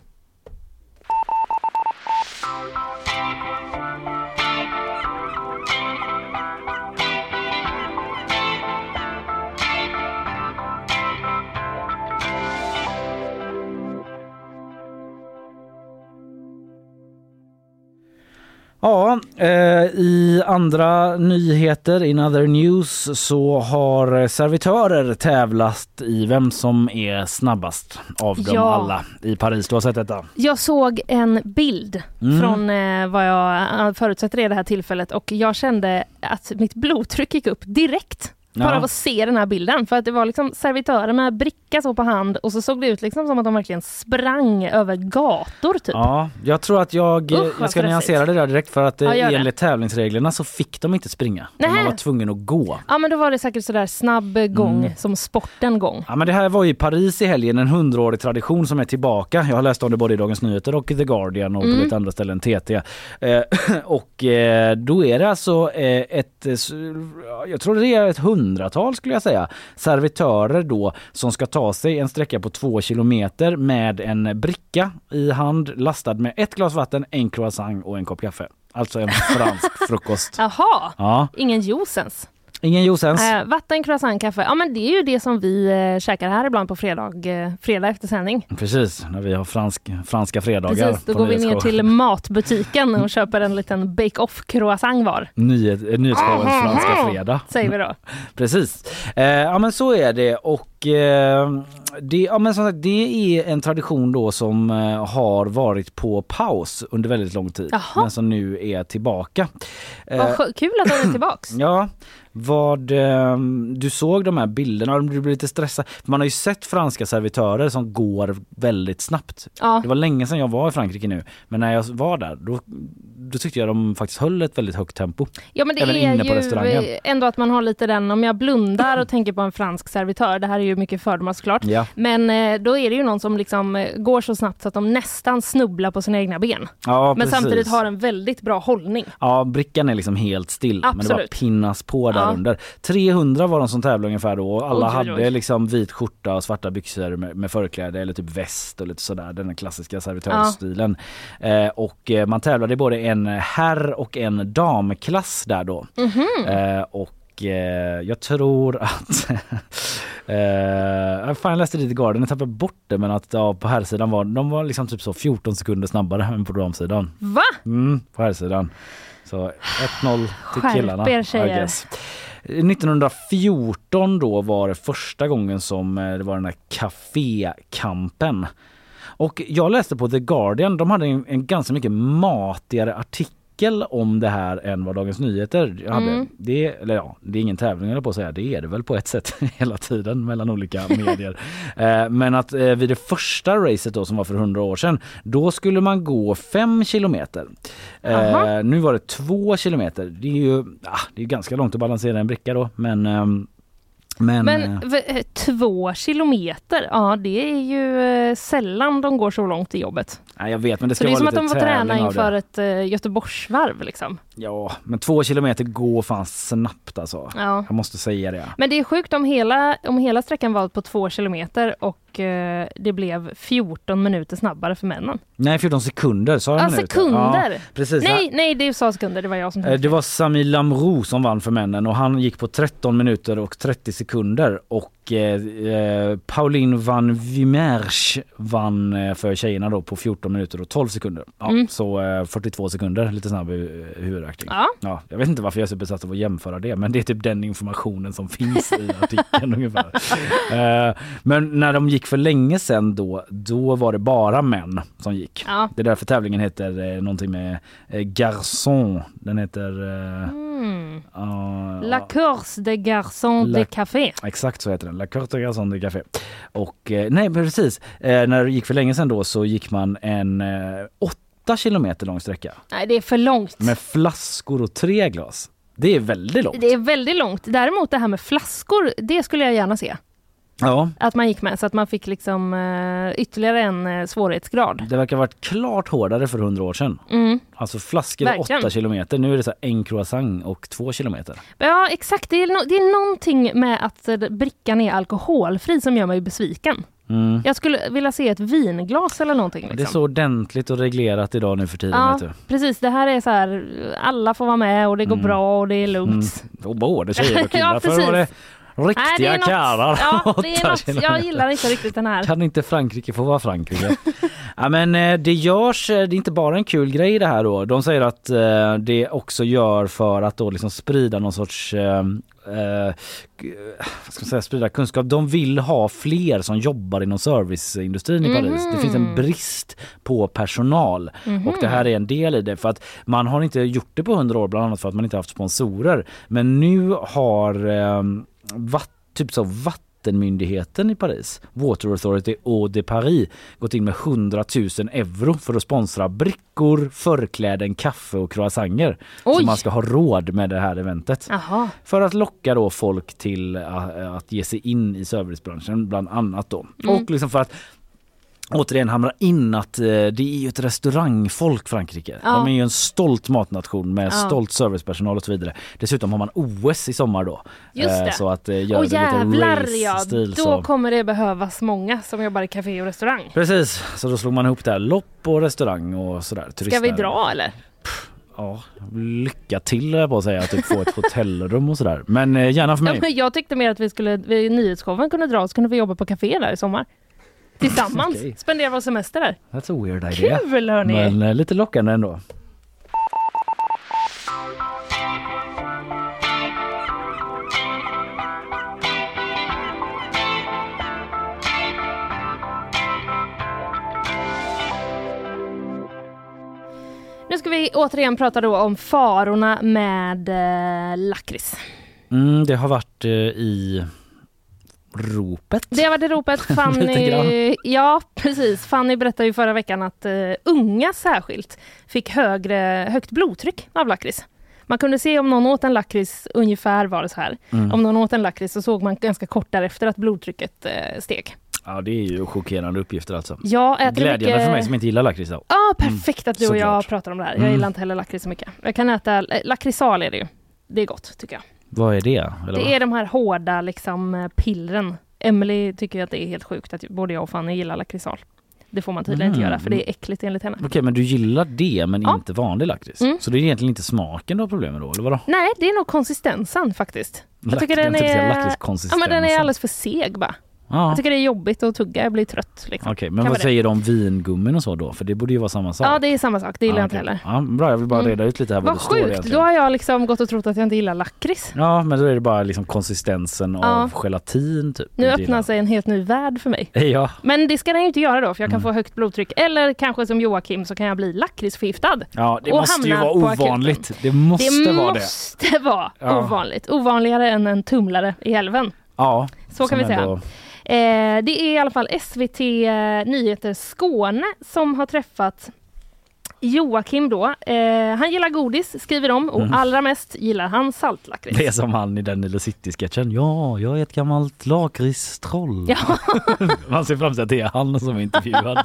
Ja, eh, i andra nyheter, in other news, så har servitörer tävlat i vem som är snabbast av dem Ja. alla i Paris. Du har sett detta? Jag såg en bild Mm. från eh, vad jag eh, förutsätter är det här tillfället och jag kände att mitt blodtryck gick upp direkt. Bara Ja. av att se den här bilden. För att det var liksom servitörer med bricka så på hand och så såg det ut liksom som att de verkligen sprang över gator typ. Ja, jag tror att jag, Usch, jag vad ska stressigt. nyansera det där direkt för att Ja, eh, gör det. enligt tävlingsreglerna så fick de inte springa. Nähä. Man var tvungen att gå. Ja, men då var det säkert sådär snabb gång Mm. som sporten gång. Ja, men det här var i Paris i helgen, en hundraårig tradition som är tillbaka. Jag har läst om det både i Dagens Nyheter och i The Guardian och Mm. på lite andra ställen, T T. Eh, och eh, då är det alltså eh, ett, eh, s- jag tror det är ett hundratal skulle jag säga, servitörer då som ska ta sig en sträcka på två kilometer med en bricka i hand lastad med ett glas vatten, en croissant och en kopp kaffe. Alltså en fransk frukost. Jaha, Ja, ingen juicens. ingen juicens. Äh, vatten, croissant, kaffe. Ja, men det är ju det som vi eh, käkar här ibland på fredag, eh, fredag efter sändning. Precis, när vi har fransk, franska fredagar. Precis, då på går vi ner nyhetsshow. till matbutiken och köper en liten bake-off croissant var. Nyhet, nyhetsshowens franska fredag. Säger vi då. Precis. Eh, ja men så är det och Och eh, det, ja, men som sagt, det är en tradition då som eh, har varit på paus under väldigt lång tid. Jaha. Men som nu är tillbaka. Vad eh, kul att den är tillbaks. Ja, vad eh, du såg de här bilderna och du blev lite stressad. Man har ju sett franska servitörer som går väldigt snabbt. Ja. Det var länge sedan jag var i Frankrike nu. Men när jag var där, då, då tyckte jag de faktiskt höll ett väldigt högt tempo. Ja, men det även är ju ändå att man har lite den, om jag blundar och tänker på en fransk servitör, det här är ju mycket fördomar såklart. Ja. Men eh, då är det ju någon som liksom går så snabbt så att de nästan snubblar på sina egna ben. Ja, men precis. Samtidigt har en väldigt bra hållning. Ja, brickan är liksom helt still. Absolut. Men det bara pinnas på där. Ja. Under. trehundra var de som tävlade ungefär då. Och alla oj, hade oj. liksom vit skjorta och svarta byxor med, med förkläde eller typ väst och lite sådär. Den klassiska servitörsstilen. Ja. Eh, och eh, man tävlade både en herr- och en damklass där då. Mm-hmm. Eh, och eh, jag tror att eh, fan, jag läste lite i Guardian, jag tappade bort det, men att ja, på här sidan var de var liksom typ så fjorton sekunder snabbare än på damsidan. Va? Mm, på här sidan. Så ett noll till killarna. Skärp er, tjejer. nittonhundrafjorton då var det första gången som det var den här kafékampen. Och jag läste på The Guardian, de hade en, en ganska mycket matigare artikel om det här än vad Dagens Nyheter hade. Mm. Det, eller ja, det är ingen tävling eller på att säga, det är det väl på ett sätt hela tiden mellan olika medier. eh, men att eh, vid det första racet då som var för hundra år sedan, då skulle man gå fem kilometer. Eh, nu var det två kilometer. Det är ju ah, det är ganska långt att balansera en bricka då, men eh, Men, Men v- två kilometer, ja det är ju eh, sällan de går så långt i jobbet. Nej, jag vet, men det ska så det är vara som lite att de får träna inför ett eh, Göteborgsvarv liksom. Ja, men två kilometer går fan snabbt alltså. Ja. Jag måste säga det. Men det är sjukt om hela, om hela sträckan var på två kilometer och eh, det blev fjorton minuter snabbare för männen. Nej, fjorton sekunder. Sa jag ja, minuter? sekunder. Ja, precis. Nej, nej, det sa sekunder, det var jag som tänkte. Det var Sami Lamrou som vann för männen och han gick på tretton minuter och trettio sekunder och eh, Pauline van Wimersch vann för tjejerna då på fjorton minuter och tolv sekunder. Ja, mm. Så eh, fyrtiotvå sekunder, lite snabb huvudräkning. Ja. Ja, jag vet inte varför jag är så besatt av att jämföra det, men det är typ den informationen som finns i artikeln ungefär. Eh, men när de gick för länge sedan då, då var det bara män som gick. Ja. Det är därför tävlingen heter eh, någonting med eh, garçon. Den heter eh, mm. uh, La course de garçon La, de café. Exakt så heter den. La course de garçon de café. Och eh, nej, precis. Eh, när det gick för länge sedan då så gick man en eh, åtta kilometer lång sträcka. Nej, det är för långt. Med flaskor och tre glas. Det är väldigt långt. Det är väldigt långt. Däremot det här med flaskor, det skulle jag gärna se. Ja. Att man gick med så att man fick liksom uh, ytterligare en uh, svårighetsgrad. Det verkar ha varit klart hårdare för hundra år sedan. Mm. Alltså flaskor verkligen. åtta kilometer. Nu är det så här en croissant och två kilometer. Ja, exakt. Det är, no- det är någonting med att uh, brickan är alkoholfri som gör mig besviken. Mm. Jag skulle vilja se ett vinglas eller någonting. Liksom. Det är så ordentligt och reglerat idag nu för tiden. Ja, vet du. Precis. Det här är så här, alla får vara med och det går mm. bra och det är lugnt. Mm. Och både tjejer och killar. Ja, precis. För var det riktiga karlar. Ja, det är något. Jag gillar inte riktigt den här. Kan inte Frankrike få vara Frankrike? Ja, men det görs, det är inte bara en kul grej det här då. De säger att eh, det också gör för att då liksom sprida någon sorts eh, eh, vad ska man säga, sprida kunskap. De vill ha fler som jobbar inom serviceindustrin i Paris. Mm. Det finns en brist på personal mm. och det här är en del i det, för att man har inte gjort det på hundra år, bland annat för att man inte haft sponsorer. Men nu har eh, vatt, typ så vattenmyndigheten i Paris, Water Authority Eau de Paris, gått in med hundratusen euro för att sponsra brickor, förkläden, kaffe och croissanter. Så man ska ha råd med det här eventet. Aha. För att locka då folk till att, att ge sig in i servicebranschen bland annat då. Mm. Och liksom för att återigen hamnar in att eh, det är ju ett restaurangfolk Frankrike. Ja. De är ju en stolt matnation med ja. stolt servicepersonal och så vidare. Dessutom har man O S i sommar då. Just det. Eh, så att eh, gör och det jävlar, lite ja. race-stil. Då så. kommer det behövas många som jobbar i café och restaurang. Precis, så då slog man ihop det här lopp och restaurang och sådär. Ska vi dra eller? Pff, ja, lycka till på att säga att typ få ett hotellrum och sådär. Men eh, gärna för mig. Ja, men jag tyckte mer att vi skulle, vi nyhetsshowen kunde dra, så kunde vi jobba på café där i sommar. Tillsammans. Okay. Spendera vår semester där. That's a weird idea. Kul, hörni. Men eh, lite lockande ändå. Nu ska vi återigen prata då om farorna med eh, lakrits. Mm, det har varit eh, i ropet. Det har varit i ropet. Fanny, ja, precis. Fanny berättade ju förra veckan att eh, unga särskilt fick högre, högt blodtryck av lakrits. Man kunde se om någon åt en lakrits, ungefär var det så här. Mm. Om någon åt en lakrits så såg man ganska kort därefter att blodtrycket eh, steg. Ja, det är ju chockerande uppgifter alltså. Ja, glädjande mycket... för mig som inte gillar lakrits. Ja, ah, perfekt att du och mm. jag pratar om det här. Jag mm. gillar inte heller lakrits så mycket. Jag kan äta, lakritsal är det ju. Det är gott tycker jag. Vad är det? Eller det vad? är de här hårda liksom pillren. Emily tycker att det är helt sjukt att både jag och Fanny gillar lakritsal. Det får man tydligen mm. inte göra för det är äckligt enligt henne. Okej, okay, men du gillar det men ja. inte vanlig lakrits. Mm. Så det är egentligen inte smaken du har problem då, eller vadå? Nej, det är nog konsistensen faktiskt. Lak- jag tycker den är, ja, men den är alldeles för seg bara. Ja. Jag tycker det är jobbigt att tugga, jag blir trött. Liksom. Okej, men kan vad säger de om vingummin och så då? För det borde ju vara samma sak. Ja, det är samma sak, det gillar ah, jag inte heller. Ja, bra, jag vill bara reda ut lite här vad, vad det står egentligen. Sjukt, då har jag liksom gått och trott att jag inte gillar lakrits. Ja, men då är det bara liksom konsistensen ja. av gelatin typ. Nu öppnar sig en helt ny värld för mig. Ja. Men det ska den ju inte göra då, för jag kan mm. få högt blodtryck. Eller kanske som Joakim så kan jag bli lakritsförgiftad. Ja, det måste ju vara ovanligt. Det måste det vara det. Det måste vara ja. ovanligt. Ovanligare än en tumlare i älven. Ja. Så kan vi säga. Ändå... Eh, det är i alla fall S V T eh, Nyheter Skåne som har träffat Joakim då. Eh, han gillar godis, skriver de, och mm. allra mest gillar han saltlakrits. Det är som han i den lilla City-sketchen. Ja, jag är ett gammalt lakritstroll. Ja. Man ser fram till att det är han som är intervjuad.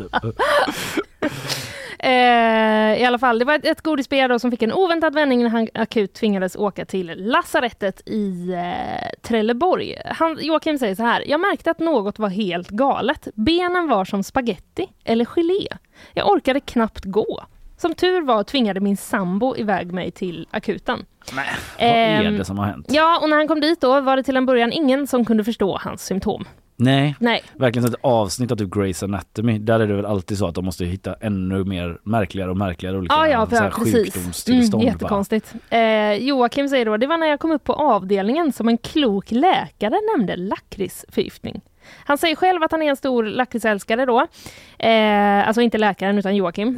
Eh, I alla fall, det var ett, ett godisbär då som fick en oväntad vändning när han akut tvingades åka till lasarettet i eh, Trelleborg. Han, Joakim säger så här: jag märkte att något var helt galet. Benen var som spaghetti eller gelé. Jag orkade knappt gå. Som tur var tvingade min sambo iväg mig till akuten. Nej, vad är det som har hänt? Ja, och när han kom dit då var det till en början ingen som kunde förstå hans symptom. Nej, Nej, verkligen ett avsnitt av typ Grey's Anatomy. Där är det väl alltid så att de måste hitta ännu mer märkligare och märkligare olika ja, ja, för, sjukdomstillstånd. Mm, jättekonstigt. Eh, Joakim säger då, det var när jag kom upp på avdelningen som en klok läkare nämnde lakritsförgiftning. Han säger själv att han är en stor lakritsälskare då. Eh, alltså inte läkaren utan Joakim.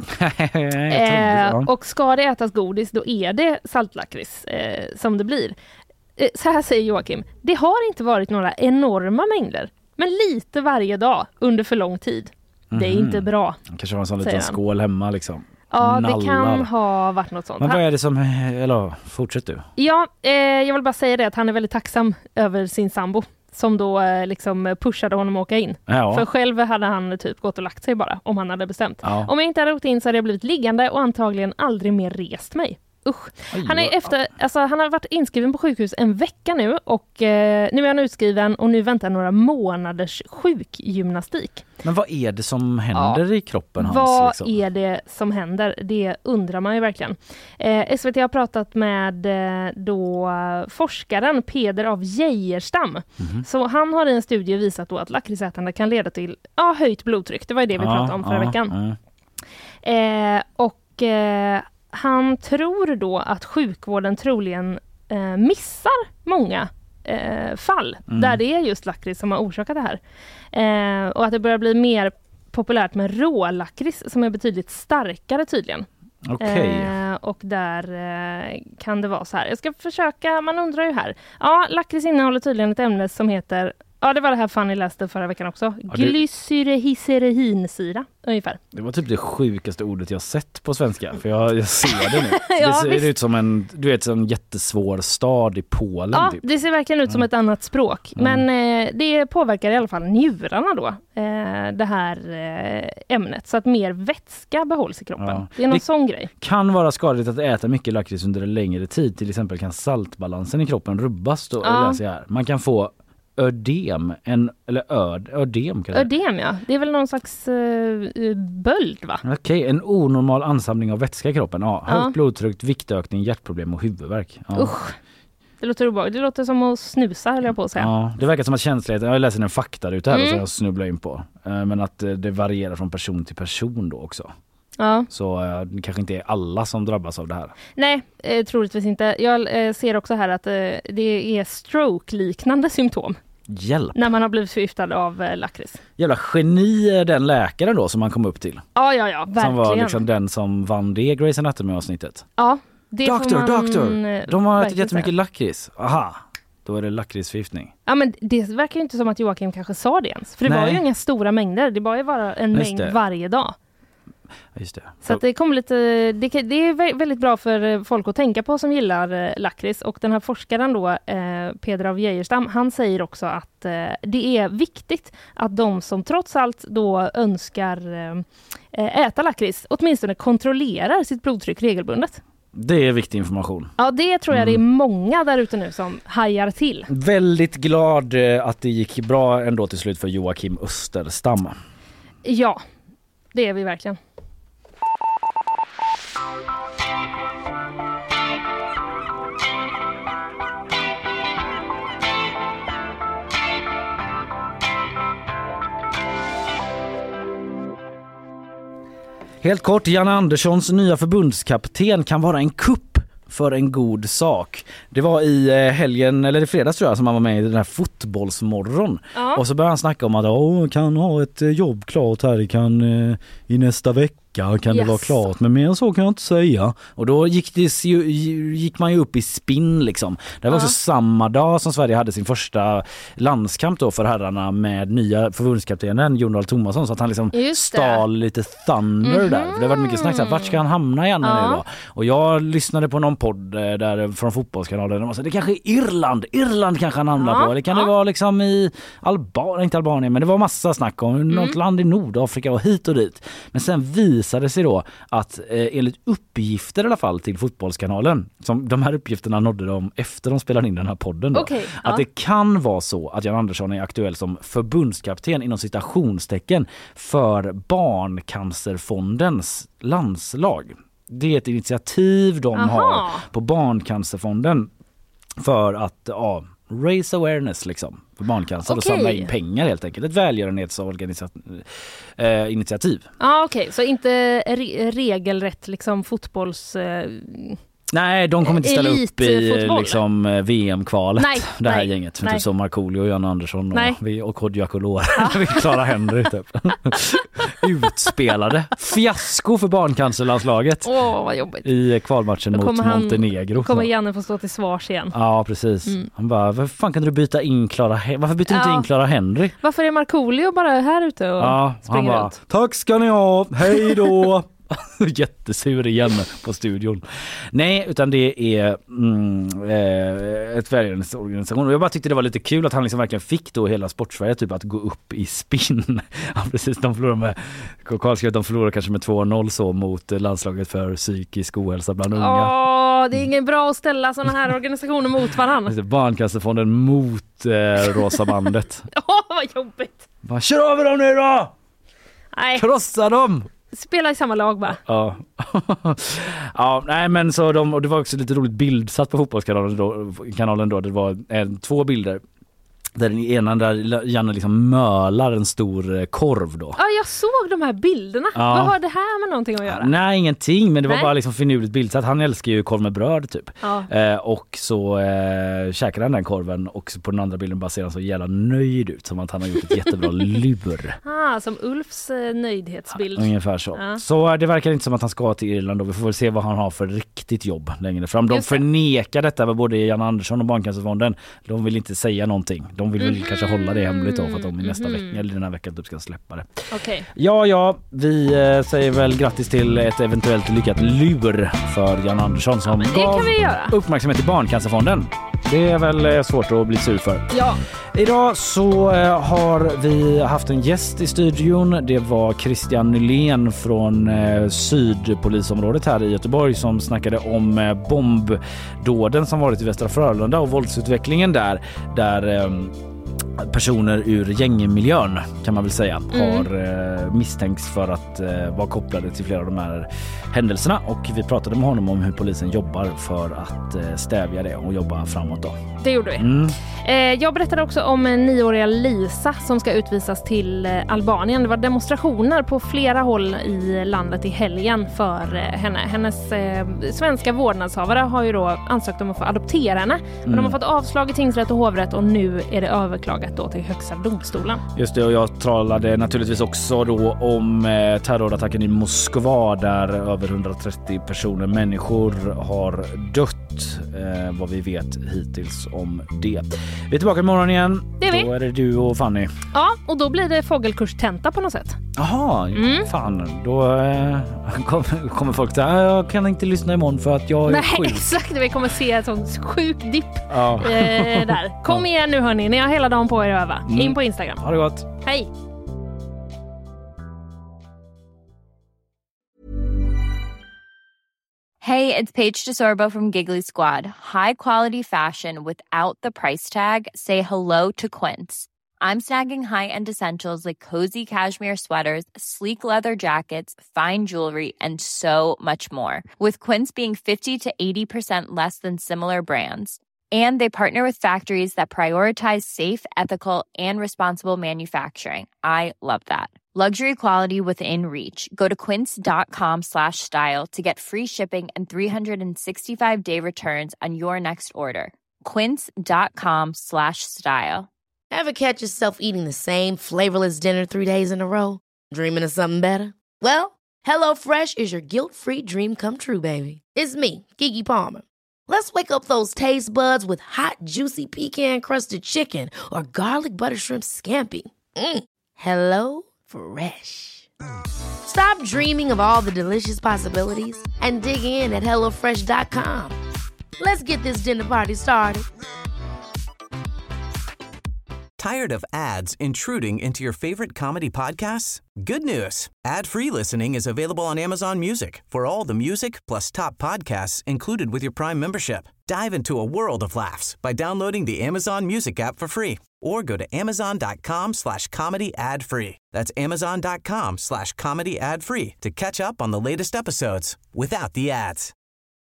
eh, och ska det ätas godis då är det saltlakrits eh, som det blir. Eh, så här säger Joakim: det har inte varit några enorma mängder, men lite varje dag under för lång tid. Mm. Det är inte bra. Kanske har en sån liten skål hemma liksom. Ja, Nallar. Det kan ha varit något sånt. Men vad är det som, eller fortsätt du? Ja, eh, jag vill bara säga det att han är väldigt tacksam över sin sambo som då eh, liksom pushade honom att åka in. Ja. För själv hade han typ gått och lagt sig bara om han hade bestämt. Ja. Om jag inte hade åkt in så hade jag blivit liggande och antagligen aldrig mer rest mig. Usch. Aj, han är efter, alltså, han har varit inskriven på sjukhus en vecka nu och eh, nu är han utskriven och nu väntar några månaders sjukgymnastik. Men vad är det som händer ja. i kroppen hans? Vad liksom? är det som händer? Det undrar man ju verkligen. Eh, S V T har pratat med eh, då forskaren Peder av Geijerstam. Mm-hmm. Så han har i en studie visat då att lakritsätande kan leda till ja, höjt blodtryck. Det var ju det vi ja, pratade om förra ja, veckan. Ja. Eh, och eh, han tror då att sjukvården troligen eh, missar många eh, fall mm. där det är just lakrits som har orsakat det här. Eh, och att det börjar bli mer populärt med rålakrits som är betydligt starkare tydligen. Okay. Eh, och där eh, kan det vara så här. Jag ska försöka, man undrar ju här. Ja, lakrits innehåller tydligen ett ämne som heter, ja det var det här Fanny läste förra veckan också. Ja, det... Glycyrrhizerinsyra ungefär. Det var typ det sjukaste ordet jag sett på svenska. För jag, jag ser det nu. ja, det ser visst. ut som en, du vet, en jättesvår stad i Polen. Ja, typ. det ser verkligen ut som mm. ett annat språk. Mm. Men eh, det påverkar i alla fall njurarna då. Eh, det här eh, ämnet. Så att mer vätska behålls i kroppen. Ja. Det är någon det sån grej. Kan vara skadligt att äta mycket lakrits under en längre tid. Till exempel kan saltbalansen i kroppen rubbas då. Ja. Läser jag här. Man kan få ödem, en, eller öd, ödem kan det. Ödem, ja. Det är väl någon slags uh, böld, va? Okej, okay, en onormal ansamling av vätska i kroppen. Ja, högt ja. blodtryck, viktökning, hjärtproblem och huvudvärk. Ja. Usch. Det låter obehagligt. Det låter som att snusa, höll jag på att säga. Ja, det verkar som att känsligheten, jag läser en fakta ute här mm. som jag snubblar in på. Men att det varierar från person till person då också. Ja. Så eh, det kanske inte är alla som drabbas av det här. Nej, eh, troligtvis inte. Jag eh, ser också här att eh, det är stroke-liknande symptom. Hjälp. När man har blivit förgiftad av eh, lakrits. Jävla geni den läkaren då som man kom upp till. Ja, ja, ja, verkligen. Som var liksom den som vann det Grey's Anatomy-avsnittet. Ja, det doktor, får man... doktor. De har ätit jättemycket säga. lakrits. Aha, då är det lakritsförgiftning. Ja, men det verkar ju inte som att Joakim kanske sa det ens. För det Nej. var ju inga stora mängder. Det var ju bara en Just mängd det. varje dag. Just det. Så att det kommer lite, det, det är väldigt bra för folk att tänka på som gillar eh, lakrits. Och den här forskaren då, eh, Peder av Geijerstam, han säger också att eh, det är viktigt att de som trots allt då önskar eh, äta lakrits åtminstone kontrollerar sitt blodtryck regelbundet. Det är viktig information. Ja, det tror jag Mm. det är många där ute nu som hajar till. Väldigt glad eh, att det gick bra ändå till slut för Joakim Österstam. Ja, det är vi verkligen. Helt kort, Jan Anderssons nya förbundskapten kan vara en kupp för en god sak. Det var i helgen, eller i fredags tror jag, som han var med i den här fotbollsmorgon. Ja. Och så började han snacka om att åh, kan ha ett jobb klart här, det kan eh, i nästa vecka kan Yes. det vara klart, men mer än så kan jag inte säga. Och då gick, det, gick man ju upp i spinn liksom. Det var Ja. också samma dag som Sverige hade sin första landskamp då för herrarna med nya förbundskaptenen Jon Dahl Tomasson, så att han liksom Just det. stal lite thunder Mhm. där. För det har varit mycket snack så här, vart ska han hamna igen Ja. nu då? Och jag lyssnade på någon podd eh, där från fotbollskanalen och sa, det kanske är Irland. Irland kanske han hamnar Ja. på. Eller kan Ja. det vara liksom i Albanien, inte Albanien, men det var massa snack om Mm. något land i Nordafrika och hit och dit. Men sen visade det sig då att eh, enligt uppgifter i alla fall till fotbollskanalen, som de här uppgifterna nådde dem efter de spelade in den här podden då, Okej, att ja. det kan vara så att Jan Andersson är aktuell som förbundskapten inom citationstecken för Barncancerfondens landslag. Det är ett initiativ de Aha. har på Barncancerfonden för att ja, raise awareness liksom för barncancer och Okej. samla in pengar helt enkelt. Ett välgörenhetsinitiativ. Eh, initiativ. Ja, okej. Så inte re- regelrätt liksom fotbolls... Eh, Nej, de kommer inte ställa upp i Elitfotboll. liksom, eh, V M-kvalet. Nej, det här nej, gänget. nej. Typ som Markoolio och Jan Andersson och, Nej. vi, och Kodjo Akolor. Vi klarar händer typ. Utspelade. Fiasko för barncancerlandslaget Åh, vad jobbigt. i kvalmatchen Då mot kommer han- Montenegro. Kommer Janne få stå till svars igen. Ja, precis. Mm. Han bara, varför fan kan du byta in Clara Hen- Varför byter du inte Ja. in Clara Henry? Varför är Markoolio bara här ute och Ja, han springer bara, runt? tack ska ni ha, hej då. Jättesur igen på studion. Nej, utan det är mm, eh, ett välgörenhetsorganisation. Och jag bara tyckte det var lite kul att han liksom verkligen fick då hela Sportsverige typ att gå upp i spinn. Ja, precis. De förlorar med Karl skrev att de förlorar kanske med två noll så mot landslaget för psykisk ohälsa bland unga. Åh, det är ingen bra att ställa såna här organisationer mot varandra. Alltså, Barncancerfonden mot eh, Rosa bandet. Åh, vad jobbigt. Bara, kör över dem nu då! Nej, Krossa dem! spela i samma lag bara. Ja. Ja, nej men så de, och det var också lite roligt bildsatt på fotbollskanalen då, kanalen då det var en, två bilder. Där den ena där Janne liksom mölar en stor korv då. Ja, jag såg de här bilderna. Ja. Vad har det här med någonting att göra? Nej, ingenting, men det var Nej. bara liksom finurligt bildsatt. Han älskar ju korv med bröd typ. Ja. Eh, och så eh, käkade han den korven och så på den andra bilden bara ser han så jävla nöjd ut, som att han har gjort ett jättebra lur. Ah, som Ulfs eh, nöjdhetsbild. Ungefär så. Ja. Så eh, det verkar inte som att han ska till Irland och vi får väl se vad han har för riktigt jobb längre fram. De Just det. förnekar detta med både Jan Andersson och Barncancerfonden. De vill inte säga någonting. De vill väl Mhm. kanske hålla det hemligt då för att de i nästa Mhm. vecka eller den här veckan typ ska släppa det. Okej. Ja, ja, vi eh, säger väl grattis till ett eventuellt lyckat lur för Jan Andersson som Men det gav kan vi göra. uppmärksamhet till Barncancerfonden. Det är väl eh, svårt att bli sur för. Ja. Idag så eh, har vi haft en gäst i studion. Det var Christian Nylén från eh, Sydpolisområdet här i Göteborg som snackade om eh, bombdåden som varit i Västra Frölunda och våldsutvecklingen där. Där eh, personer ur gängmiljön kan man väl säga Mm. har eh, misstänkts för att eh, vara kopplade till flera av de här händelserna, och vi pratade med honom om hur polisen jobbar för att eh, stävja det och jobba framåt då. Det gjorde vi. Mm. Eh, jag berättade också om en nioåriga Lisa som ska utvisas till eh, Albanien. Det var demonstrationer på flera håll i landet i helgen för eh, henne. Hennes eh, svenska vårdnadshavare har ju då ansökt om att få adoptera henne. Men Mm. de har fått avslag i tingsrätt och hovrätt och nu är det överklagat överklagat då till högsta domstolen. Just det, och jag talade naturligtvis också då om eh, terrorattacken i Moskva där över hundratrettio personer, människor har dött, eh, vad vi vet hittills om det. Vi är tillbaka imorgon igen. Det är vi. Då är det du och Fanny. Ja, och då blir det fågelkurstenta på något sätt. Jaha, mm. fan. Då eh, kommer, kommer folk säga jag kan inte lyssna imorgon för att jag är Nej, sjuk. exakt. Vi kommer se ett sånt sjuk dipp ja. eh, där. Kom ja. igen nu hörni, ni har hela dagen på er att öva. Mm. In på Instagram. Ha det gott. Hej. Hey, it's Paige DeSorbo from Giggly Squad. High quality fashion without the price tag. Say hello to Quince. I'm snagging high-end essentials like cozy cashmere sweaters, sleek leather jackets, fine jewelry, and so much more. With Quince being fifty to eighty percent less than similar brands. And they partner with factories that prioritize safe, ethical, and responsible manufacturing. I love that. Luxury quality within reach. Go to quince.com slash style to get free shipping and three sixty-five day returns on your next order. Quince.com slash style. Ever catch yourself eating the same flavorless dinner three days in a row? Dreaming of something better? Well, HelloFresh is your guilt-free dream come true, baby. It's me, Keke Palmer. Let's wake up those taste buds with hot, juicy pecan-crusted chicken or garlic butter shrimp scampi. Mm. Hello Fresh. Stop dreaming of all the delicious possibilities and dig in at hello fresh dot com. Let's get this dinner party started. Tired of ads intruding into your favorite comedy podcasts? Good news. Ad-free listening is available on Amazon Music for all the music plus top podcasts included with your Prime membership. Dive into a world of laughs by downloading the Amazon Music app for free or go to amazon.com slash comedy ad free. That's amazon.com slash comedy ad free to catch up on the latest episodes without the ads.